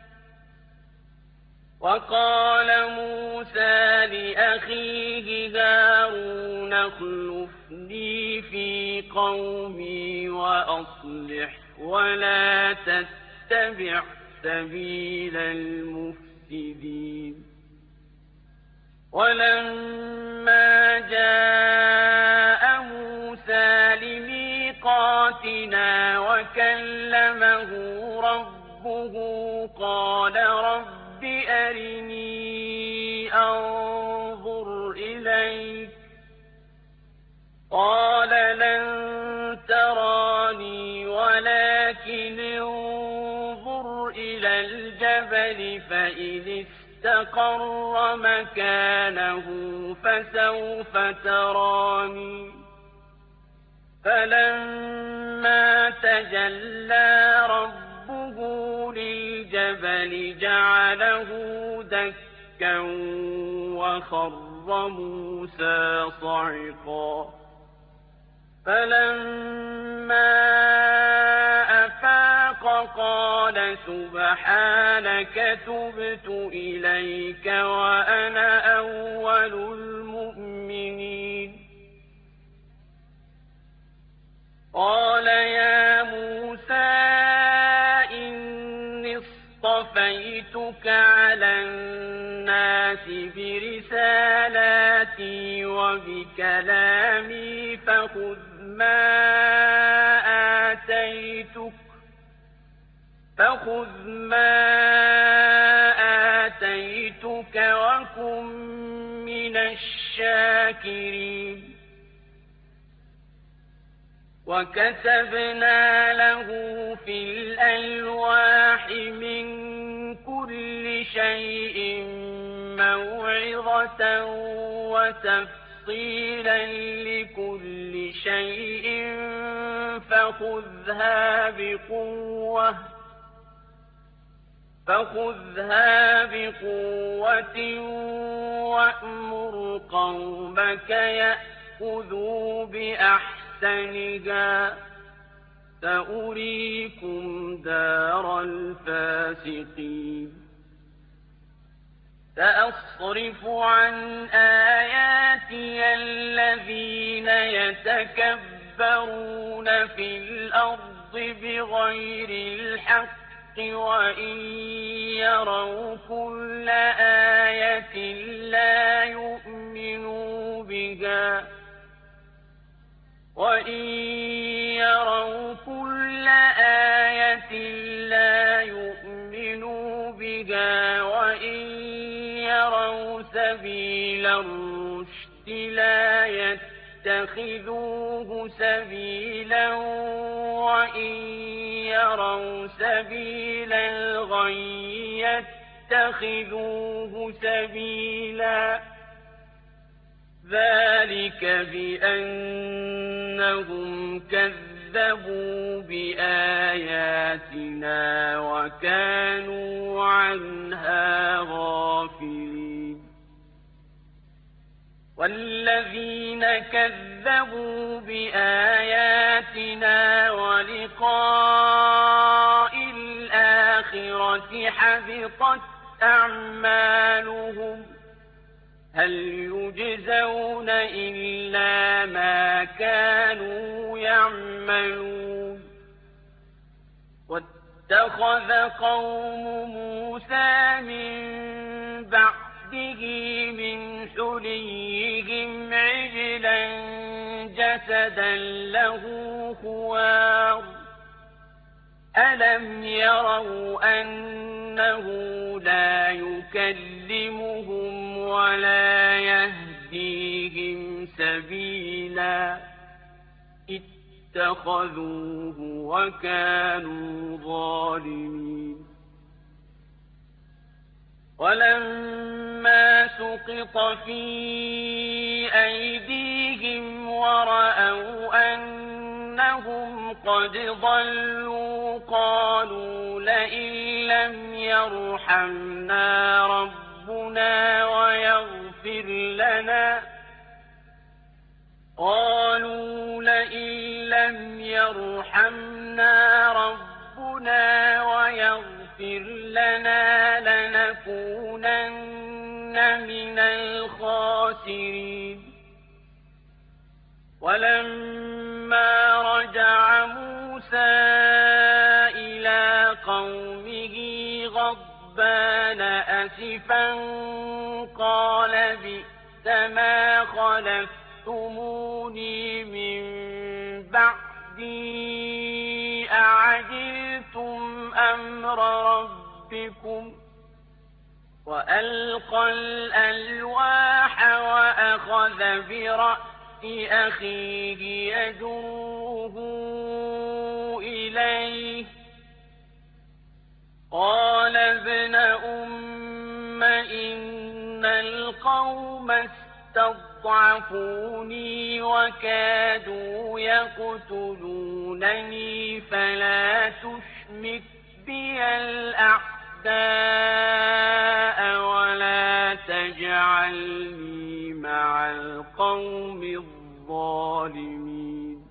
وقال موسى لأخيه هارون اخلفني في قومي وأصلح ولا تتبع سبيل المفسدين ولما جاء موسى لميقاتنا وكلمه ربه قال رب أرني أنظر إليك قال لن تراني ولكن انظر إلى الجبل فإن استقر مكانه فسوف تراني فلما تجلى ربه للجبل جعله دكا وخر موسى صعقا فلما أفاق قال سبحانك تبت إليك وأنا أول المؤمنين قال يا موسى إني اصطفيتك على الناس برسالاتي وبكلامي فخذ ما آتيتك وكن من الشاكرين وكتبنا له في الألواح من كل شيء موعظة وتفصيلا لكل شيء فخذها بقوة وأمر قومك يأخذوا بأحسنها سأريكم دار الفاسقين سأصرف عن آياتي الذين يتكبرون في الأرض بغير الحق وإن يروا كل آية لا يؤمنوا بها وإن يروا كل آية لا يؤمنوا بها وإن يروا سبيل الرشد لا يتخذوه سبيلا وإن يروا سبيل الغي يتخذوه سبيلا ذلك بأنهم كذبوا بآياتنا وكانوا عنها غافلين والذين كذبوا بآياتنا ولقاء الآخرة حبطت أعمالهم هل يجزون إلا ما كانوا يعملون واتخذ قوم موسى من بعده من حليهم عجلا جسدا له خوار ألم يروا أنه لا يكلمهم ولا يهديهم سبيلا اتخذوه وكانوا ظالمين ولما سقط في أيديهم ورأوا أنهم قد ضلوا قالوا لئن لم يرحمنا ربنا ويغفر لنا لنكونن من الخاسرين ولما رجع موسى إلى قومه غضبان أسفا قال بئس ما خلفتموني من بعدي أعجلتم أمر ربكم وألقى الألواح وأخذ برأس أخيه يجره إليه قال ابن أم إن القوم استضعفوني وكادوا يقتلونني فلا تشمت بي الأعداء ولا تجعلني مع القوم الظالمين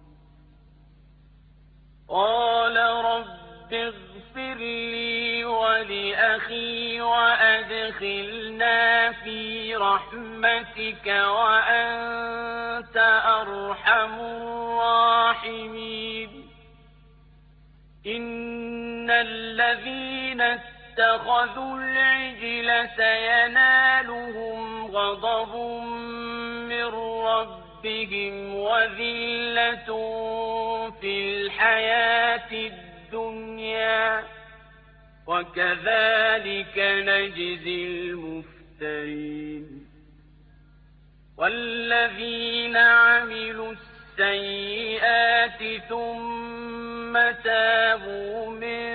قال رب اغفر لي ولأخي وأدخلنا في رحمتك وأنت أرحم الراحمين إن الذين اتخذوا العجل سينالهم غضب من ربهم وذلة في الحياة الدنيا وكذلك نجزي المفترين والذين عملوا السيئات ثم تابوا من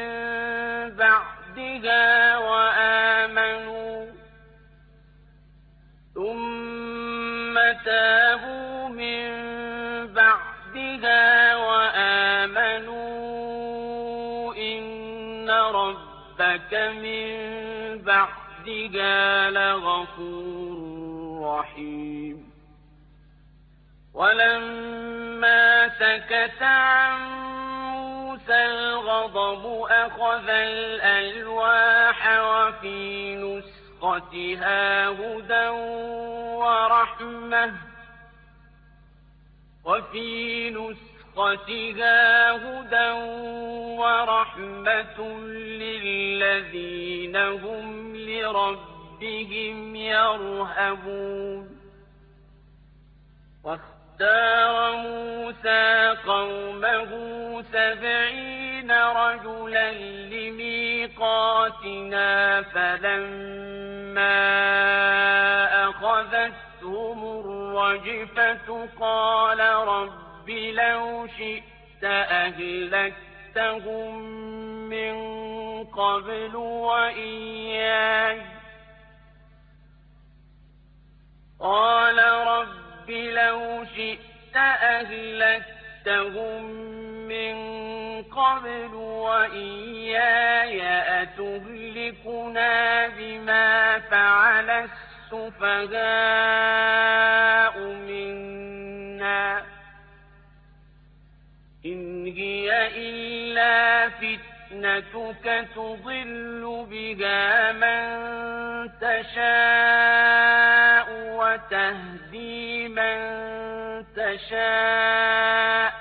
بعدها وآمنوا إن ربك من بعدها لغفور رحيم ولما سكت عن موسى الغضب أخذ الألواح وفي نسختها هدى ورحمة للذين هم لربهم يرهبون واختار موسى قومه 70 رجلا لميقاتنا فلما أخذتهم الرجفة قال رب لو شئت أهلكتهم من قبل وإياي أتهلكنا بما فعل السفهاء إلا فتنتك تضل بها من تشاء وتهدي من تشاء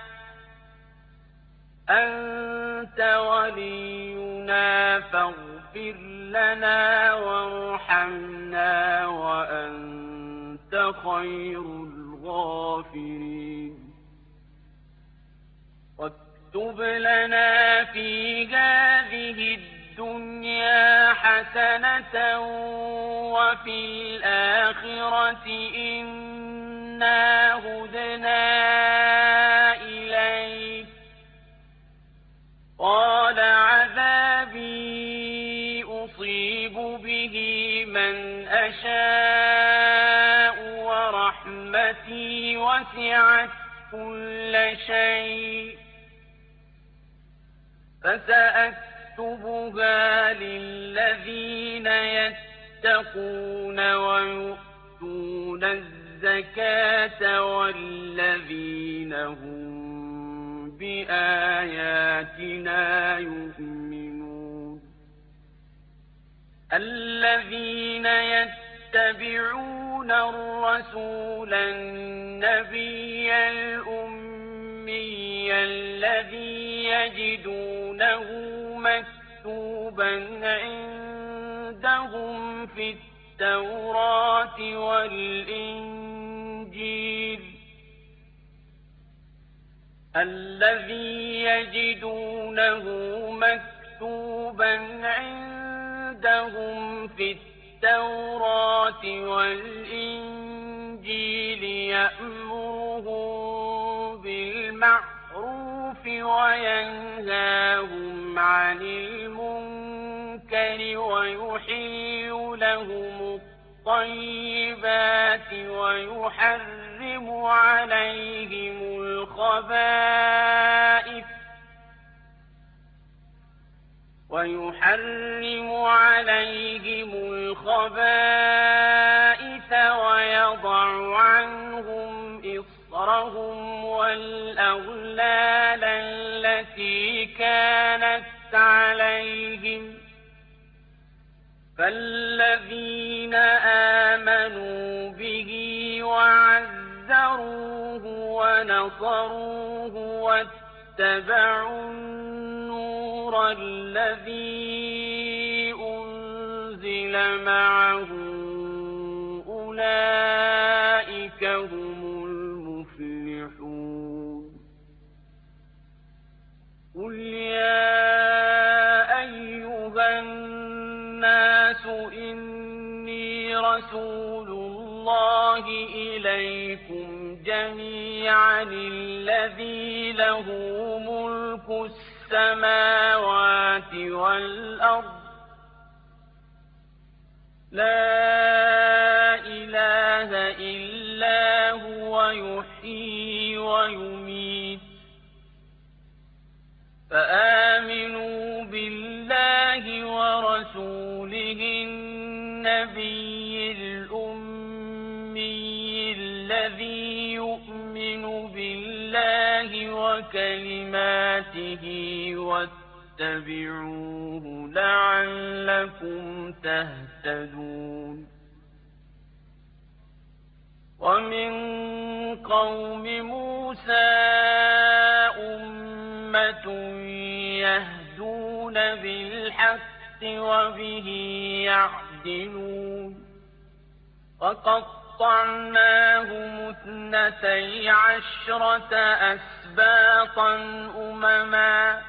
أنت ولينا فاغفر لنا وارحمنا وأنت خير الغافرين واكتب لنا في هذه الدنيا حسنة وفي الآخرة إنا هدنا إليك قال عذابي أصيب به من أشاء ورحمتي وسعت كل شيء فسأكتبها للذين يتقون ويؤتون الزكاة والذين هم بآياتنا يؤمنون الذين يتبعون الرسول النبي الأمي الذي يجدونه مكتوبا عندهم في التوراة والإنجيل يأمرهم بالمعروف وينهاهم عن المنكر ويحل لهم الطيبات ويحرم عليهم الخبائث ويضع عنهم إصرهم والأغلال التي كانت عليهم فالذين آمنوا به وعزروه ونصروه واتبعوا النور الذي أنزل معه أولئك هم المفلحون قل يا أيها الناس إني رسول الله إليكم جميعا الذي له ملك السماوات والأرض لا إله إلا هو يحيي ويميت فآمنوا بالله ورسوله النبي الأمي الذي يؤمن بالله وكلماته واتبعوه لعلكم تهتدون ومن قوم موسى أمة يهدون بالحق وبه يعدلون وقطعناهم 12 أسباطا أمما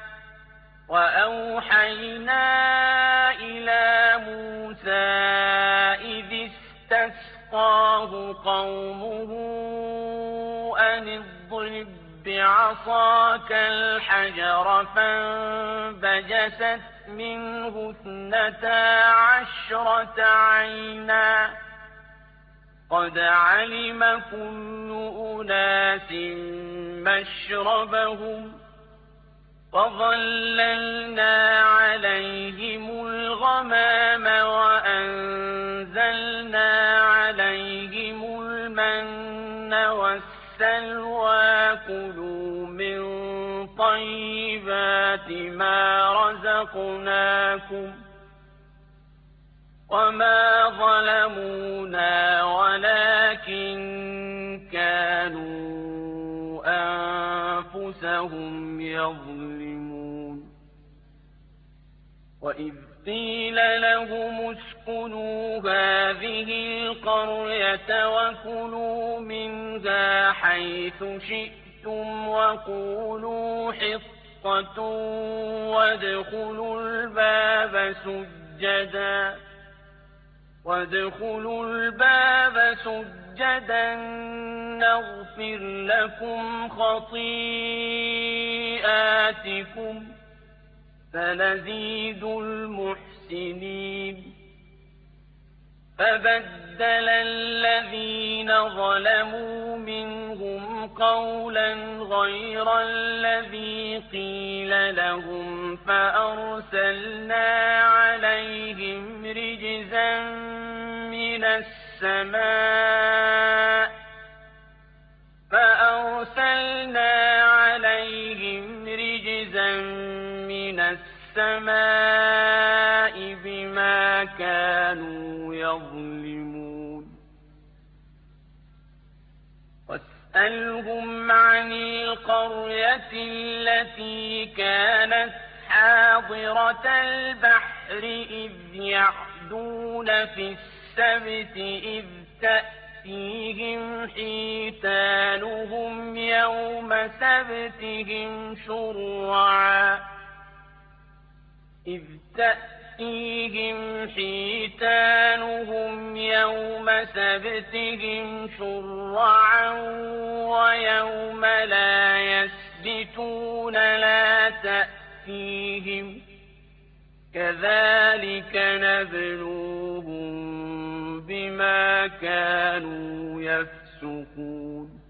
وأوحينا إلى موسى إذ استسقاه قومه أن اضرب بعصاك الحجر فانبجست منه 12 عينا قد علم كل أناس مشربهم وظللنا عليهم الغمام وأنزلنا عليهم المن والسلوى كلوا من طيبات ما رزقناكم وما ظلمونا ولكن كانوا أنفسهم يظلمون وإذ قيل لهم اسكنوا هذه القرية وكلوا منها حيث شئتم وقولوا حطة وادخلوا الباب سجدا نغفر لكم خطيئاتكم سنزيد المحسنين فبدل الذين ظلموا منهم قولا غير الذي قيل لهم فأرسلنا عليهم رجزا من السماء بما كانوا يظلمون واسألهم عن القرية التي كانت حاضرة البحر إذ يعدون في السبت إذ تأتيهم حيتانهم يوم سبتهم شرعا ويوم لا يسبتون لا تأتيهم كذلك نبلوهم بما كانوا يفسقون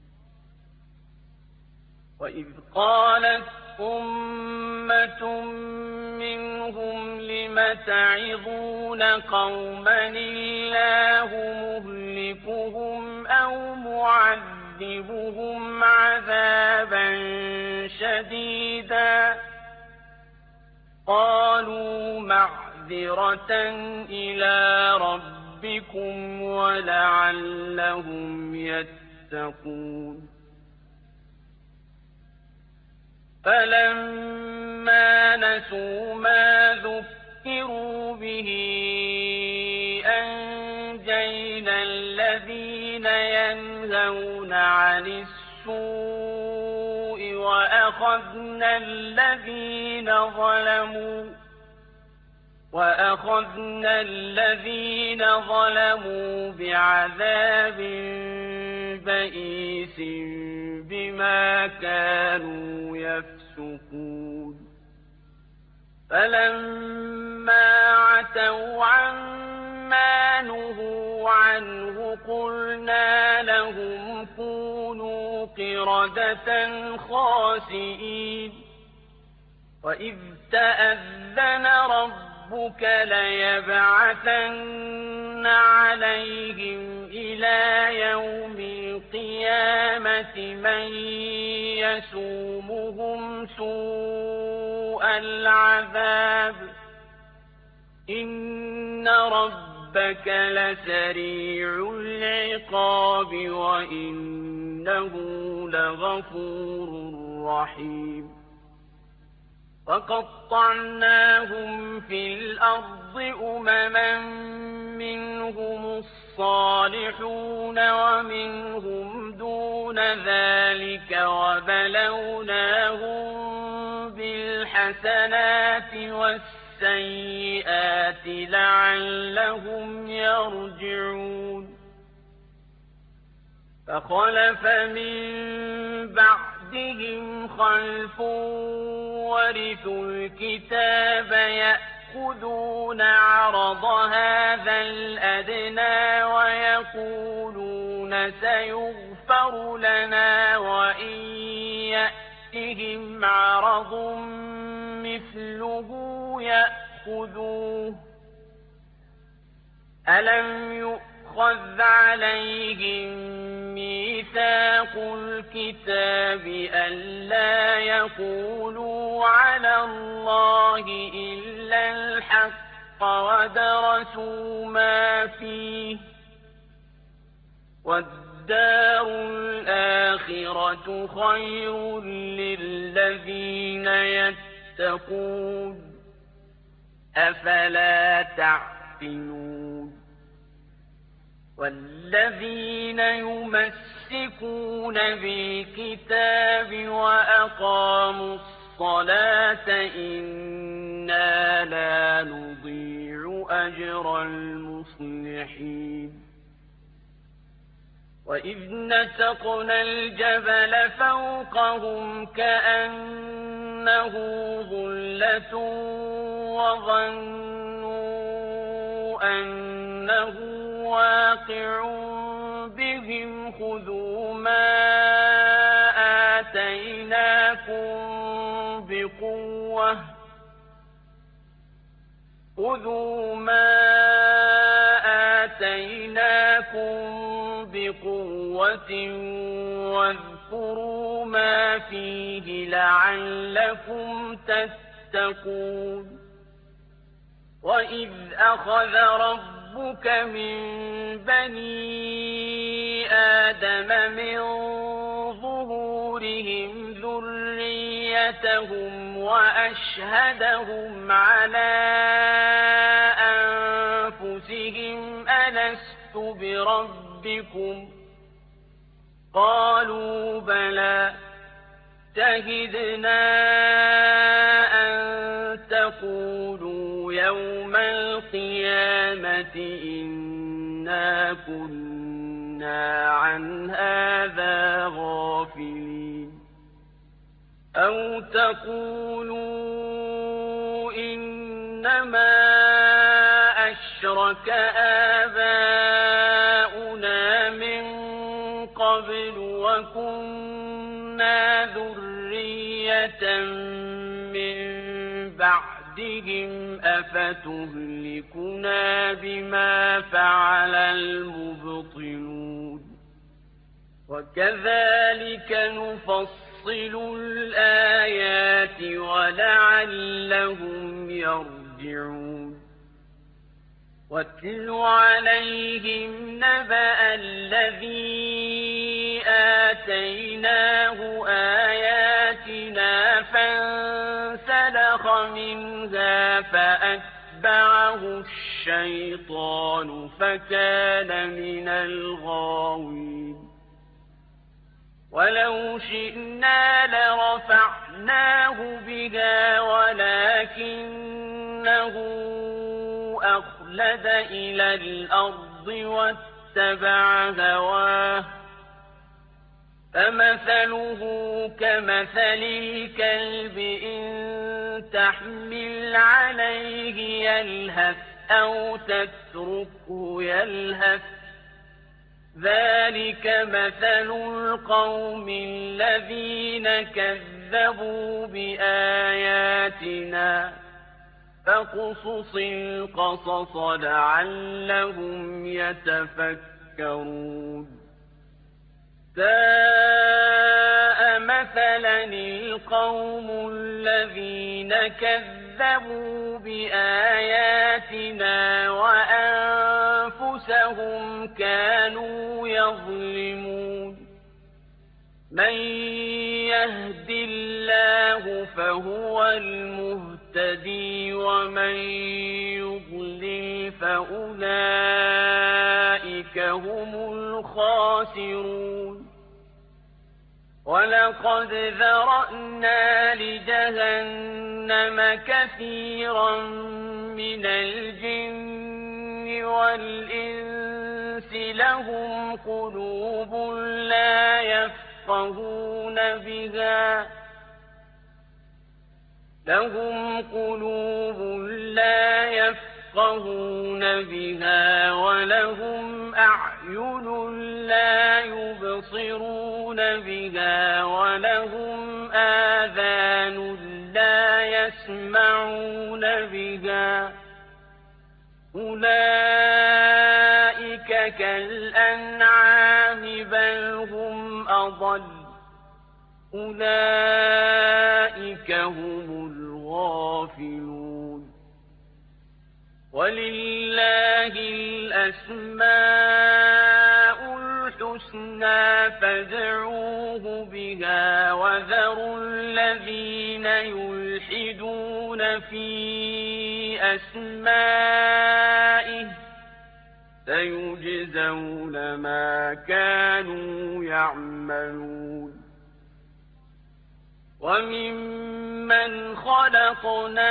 وإذ قالت أمة منهم لم تعظون قوما الله مهلكهم أو معذبهم عذابا شديدا قالوا معذرة إلى ربكم ولعلهم يتقون فلما نسوا ما ذكروا به أنجينا الذين ينهون عن السوء وأخذنا الذين ظلموا بعذاب بئيس بما كانوا يفسقون فلما عتوا عما نهوا عنه قلنا لهم كونوا قردة خاسئين وإذ تأذن ربك ليبعثن عليهم إلى يوم القيامة من يسومهم سوء العذاب إن ربك لسريع العقاب وإنه لغفور رحيم وقطعناهم في الأرض أمما منهم الصالحون ومنهم دون ذلك وبلوناهم بالحسنات والسيئات لعلهم يرجعون فخلف من بعدهم خلف ورثوا الكتاب يأخذون عرض هذا الأدنى ويقولون سيغفر لنا وإن يأتهم عرض مثله يأخذوه ألم يؤخذ عليهم ميثاق ميثاق الكتاب ألا يقولوا على الله إلا الحق ودرسوا ما فيه والدار الآخرة خير للذين يتقون أفلا تعقلون والذين يمسكون بالكتاب وأقاموا الصلاة إنا لا نضيع أجر المصلحين وإذ نتقنا الجبل فوقهم كأنه ظلة وظنوا أنه واقع بهم خذوا ما آتيناكم بقوة واذكروا ما فيه لعلكم تتقون وإذ أخذ ربك من بني آدم من ظهورهم ذريتهم وأشهدهم على أنفسهم ألست بربكم قالوا بلى شهدنا أن تقولوا يوم القيامة إنا كنا عن هذا غافلين أو تقولوا إنما أشرك آباؤنا من قبل وكنا ذرية من بعدهم أفتهلكنا بما فعل المبطلون وكذلك نفصل الآيات ولعلهم يرجعون واتل عليهم نبأ الذي آتيناه آياتنا فانسلخ منها فأتبعه الشيطان فكان من الغاوين ولو شئنا لرفعناه بها ولكنه أخلد إلى الأرض واتبع هواه فمثله كمثل الكلب إن تحمل عليه يلهث أو تتركه يلهث ذلك مثل القوم الذين كذبوا بآياتنا فاقصص القصص لعلهم يتفكرون ساء مثلا القوم الذين كذبوا بآياتنا وأنفسهم كانوا يظلمون من يهد الله فهو المهتدي ومن يضلل فأولئك هم الخاسرون ولقد ذرأنا لجهنم كثيرا من الجن والإنس لهم قلوب لا يفقهون بها ولهم أعين لا يبصرون بها ولهم آذان لا يسمعون بها أولئك كالأنعام بل هم وأضل أولئك هم الغافلون ولله الأسماء الحسنى فادعوه بها وذروا الذين يلحدون في أسمائه سيجزون ما كانوا يعملون وممن خلقنا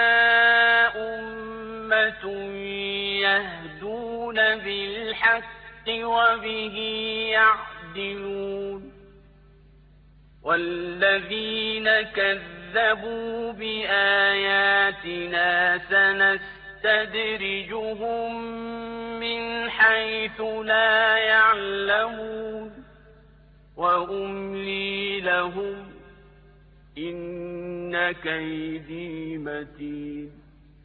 أمة يهدون بالحق وبه يعدلون والذين كذبوا بآياتنا سنستدرجهم من حيث لا يعلمون وأملي لهم إن كيدي متين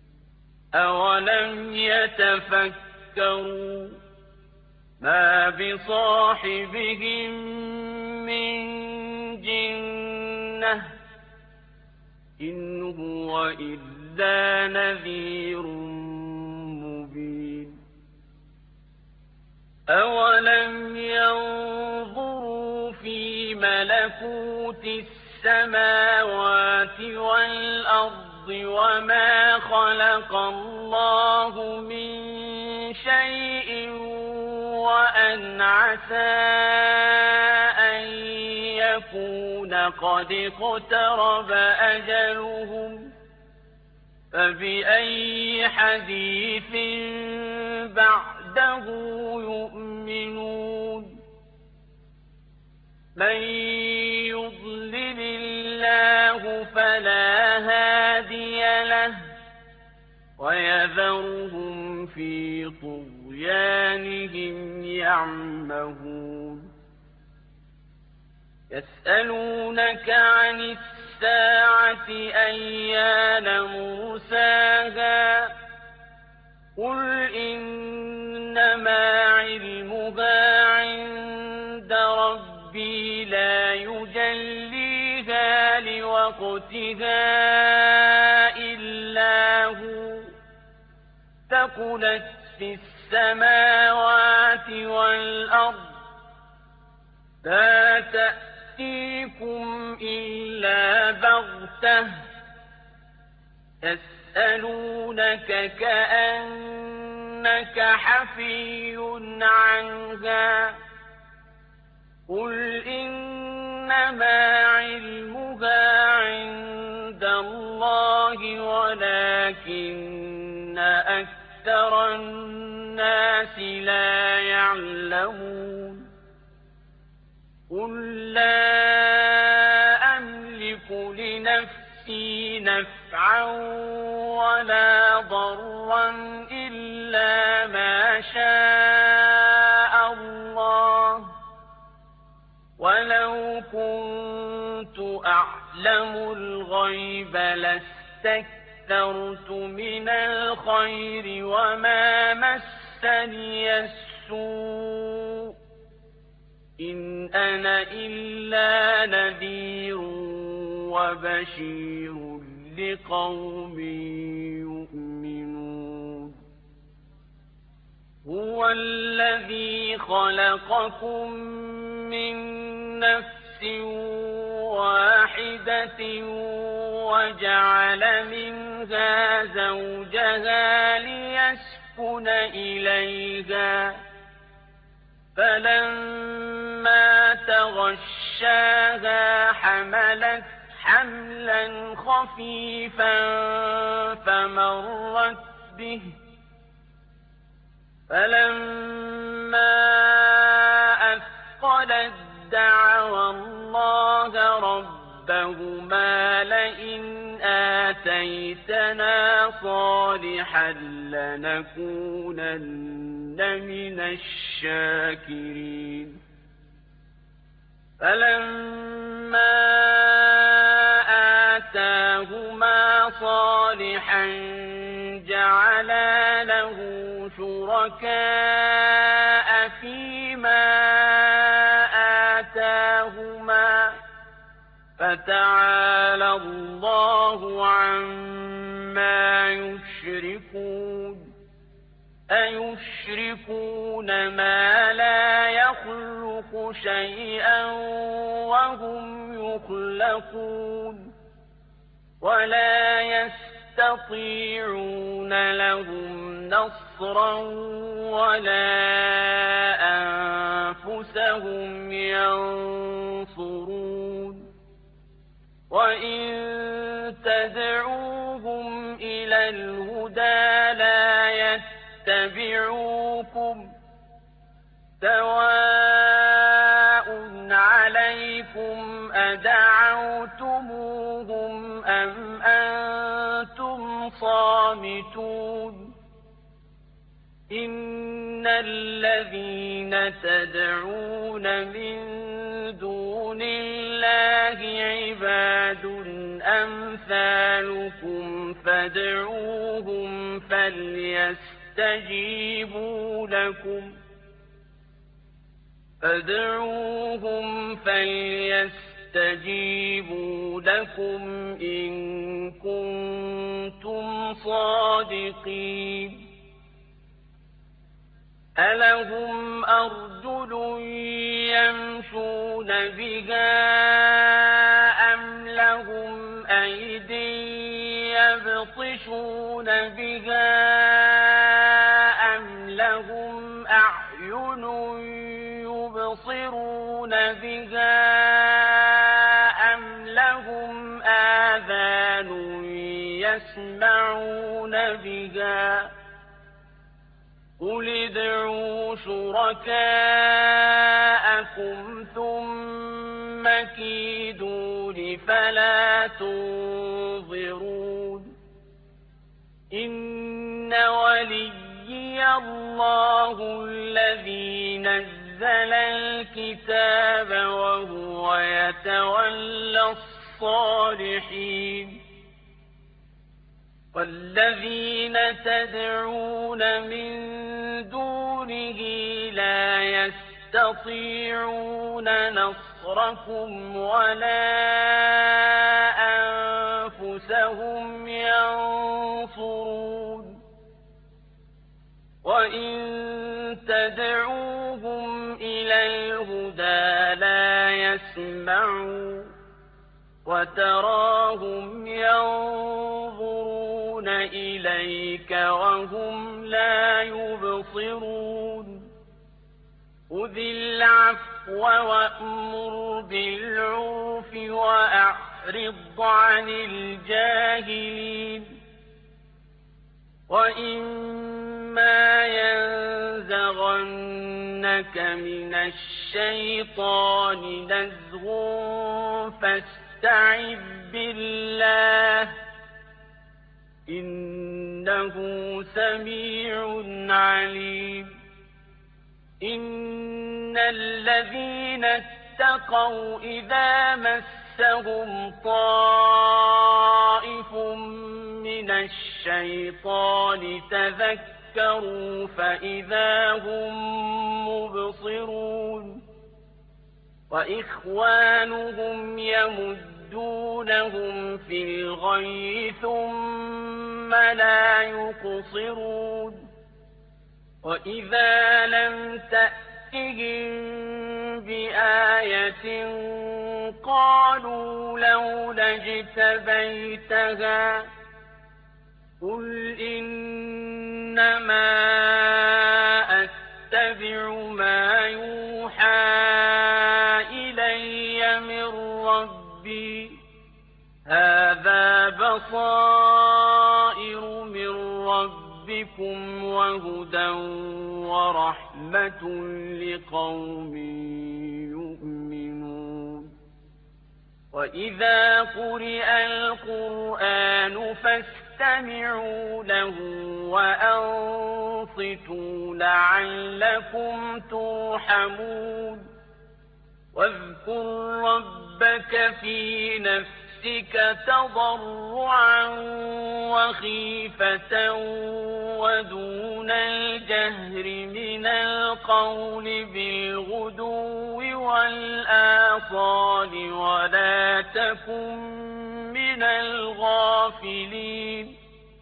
أولم يتفكروا ما بصاحبهم من جنة إن هو إلا نذير مبين أولم ينظروا في ملكوت السماوات والأرض وما خلق الله من شيء وأن عسى أن يكون قد اقترب أجلهم فبأي حديث بعده يؤمنون من يضلل الله فلا هادي له ويذرهم في طغيانهم يعمهون يسألونك عن الساعة أيان مرساها قل إنما علمها عند ربي لا يجليها لوقتها إلا هو ثقلت في السماوات والأرض لا تأتيكم إلا بغتة يسألونك كأنك حفي عنها قل إنما علمها عند الله ولكن أكثر الناس لا يعلمون قل لا أملك لنفسي نفعا ولا ضرا إلا ما شاء الله ولو كنت أعلم الغيب لاستكثرت من الخير وما مسني السوء إن أنا إلا نذير وبشير لقوم يؤمنون هو الذي خلقكم من نفس واحدة وجعل منها زوجها ليسكن إليها فلما تغشاها حملت حملا خفيفا فمرت به فلما أثقلت دعوا الله ربهما لئن آتيتنا صالحا لنكونن من الشاكرين فلما آتاهما صالحا جعلا له شركاء فيما آتاهما فتعالى الله عما يشركون أيشركون ما لا يخلق شيئا وهم يخلقون ولا يستطيعون لهم نصرا ولا أنفسهم ينصرون وإن تدعوهم إلى الهدى لا يتبعوكم سواء عليكم أدعوتموهم أم أنتم صامتون إن الذين تدعون من دون الله عباد أمثالكم فادعوهم فليستجيبوا لكم إن كنتم صادقين ألهم أرجل يمشون بها أم لهم أيد يبطشون بها أم لهم أعين يبصرون بها أم لهم آذان يسمعون بها قل ادعوا شركاءكم ثم كيدون فلا تنظرون إن وليي الله الذي نزل الكتاب وهو يتولى الصالحين والذين تدعون من دونه لا يستطيعون نصركم ولا أنفسهم ينصرون وإن تدعوهم إلى الهدى لا يسمعون وتراهم ينظرون إليك وهم لا يبصرون خذ العفو وأمر بالعرف وأعرض عن الجاهلين وإما ينزغنك من الشيطان نزغ فاستعذ بالله إنه سميع عليم إن الذين اتقوا إذا مسهم طائف من الشيطان تذكروا فإذا هم مبصرون وإخوانهم يمدونهم في الغي ثم لا يقصرون وإذا لم تأتهم بآية قالوا لولا اجتبيتها قل إنما أتبع ما يوحى إلي من ربي هذا بصائر من ربكم وهدى ورحمة لقوم يؤمنون وإذا قرئ القرآن فاستمعوا له وأنصتوا لعلكم ترحمون واذكر ربك في نفسك تضرعا وخيفة ودون الجهر من القول بالغدو والآصال الآصال ولا تكن من الغافلين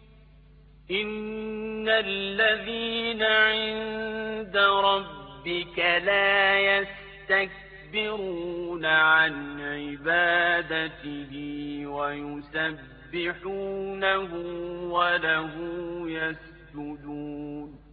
إن الذين عند ربك لا يستكبرون عن عبادته ويسبحونه وله يسجدون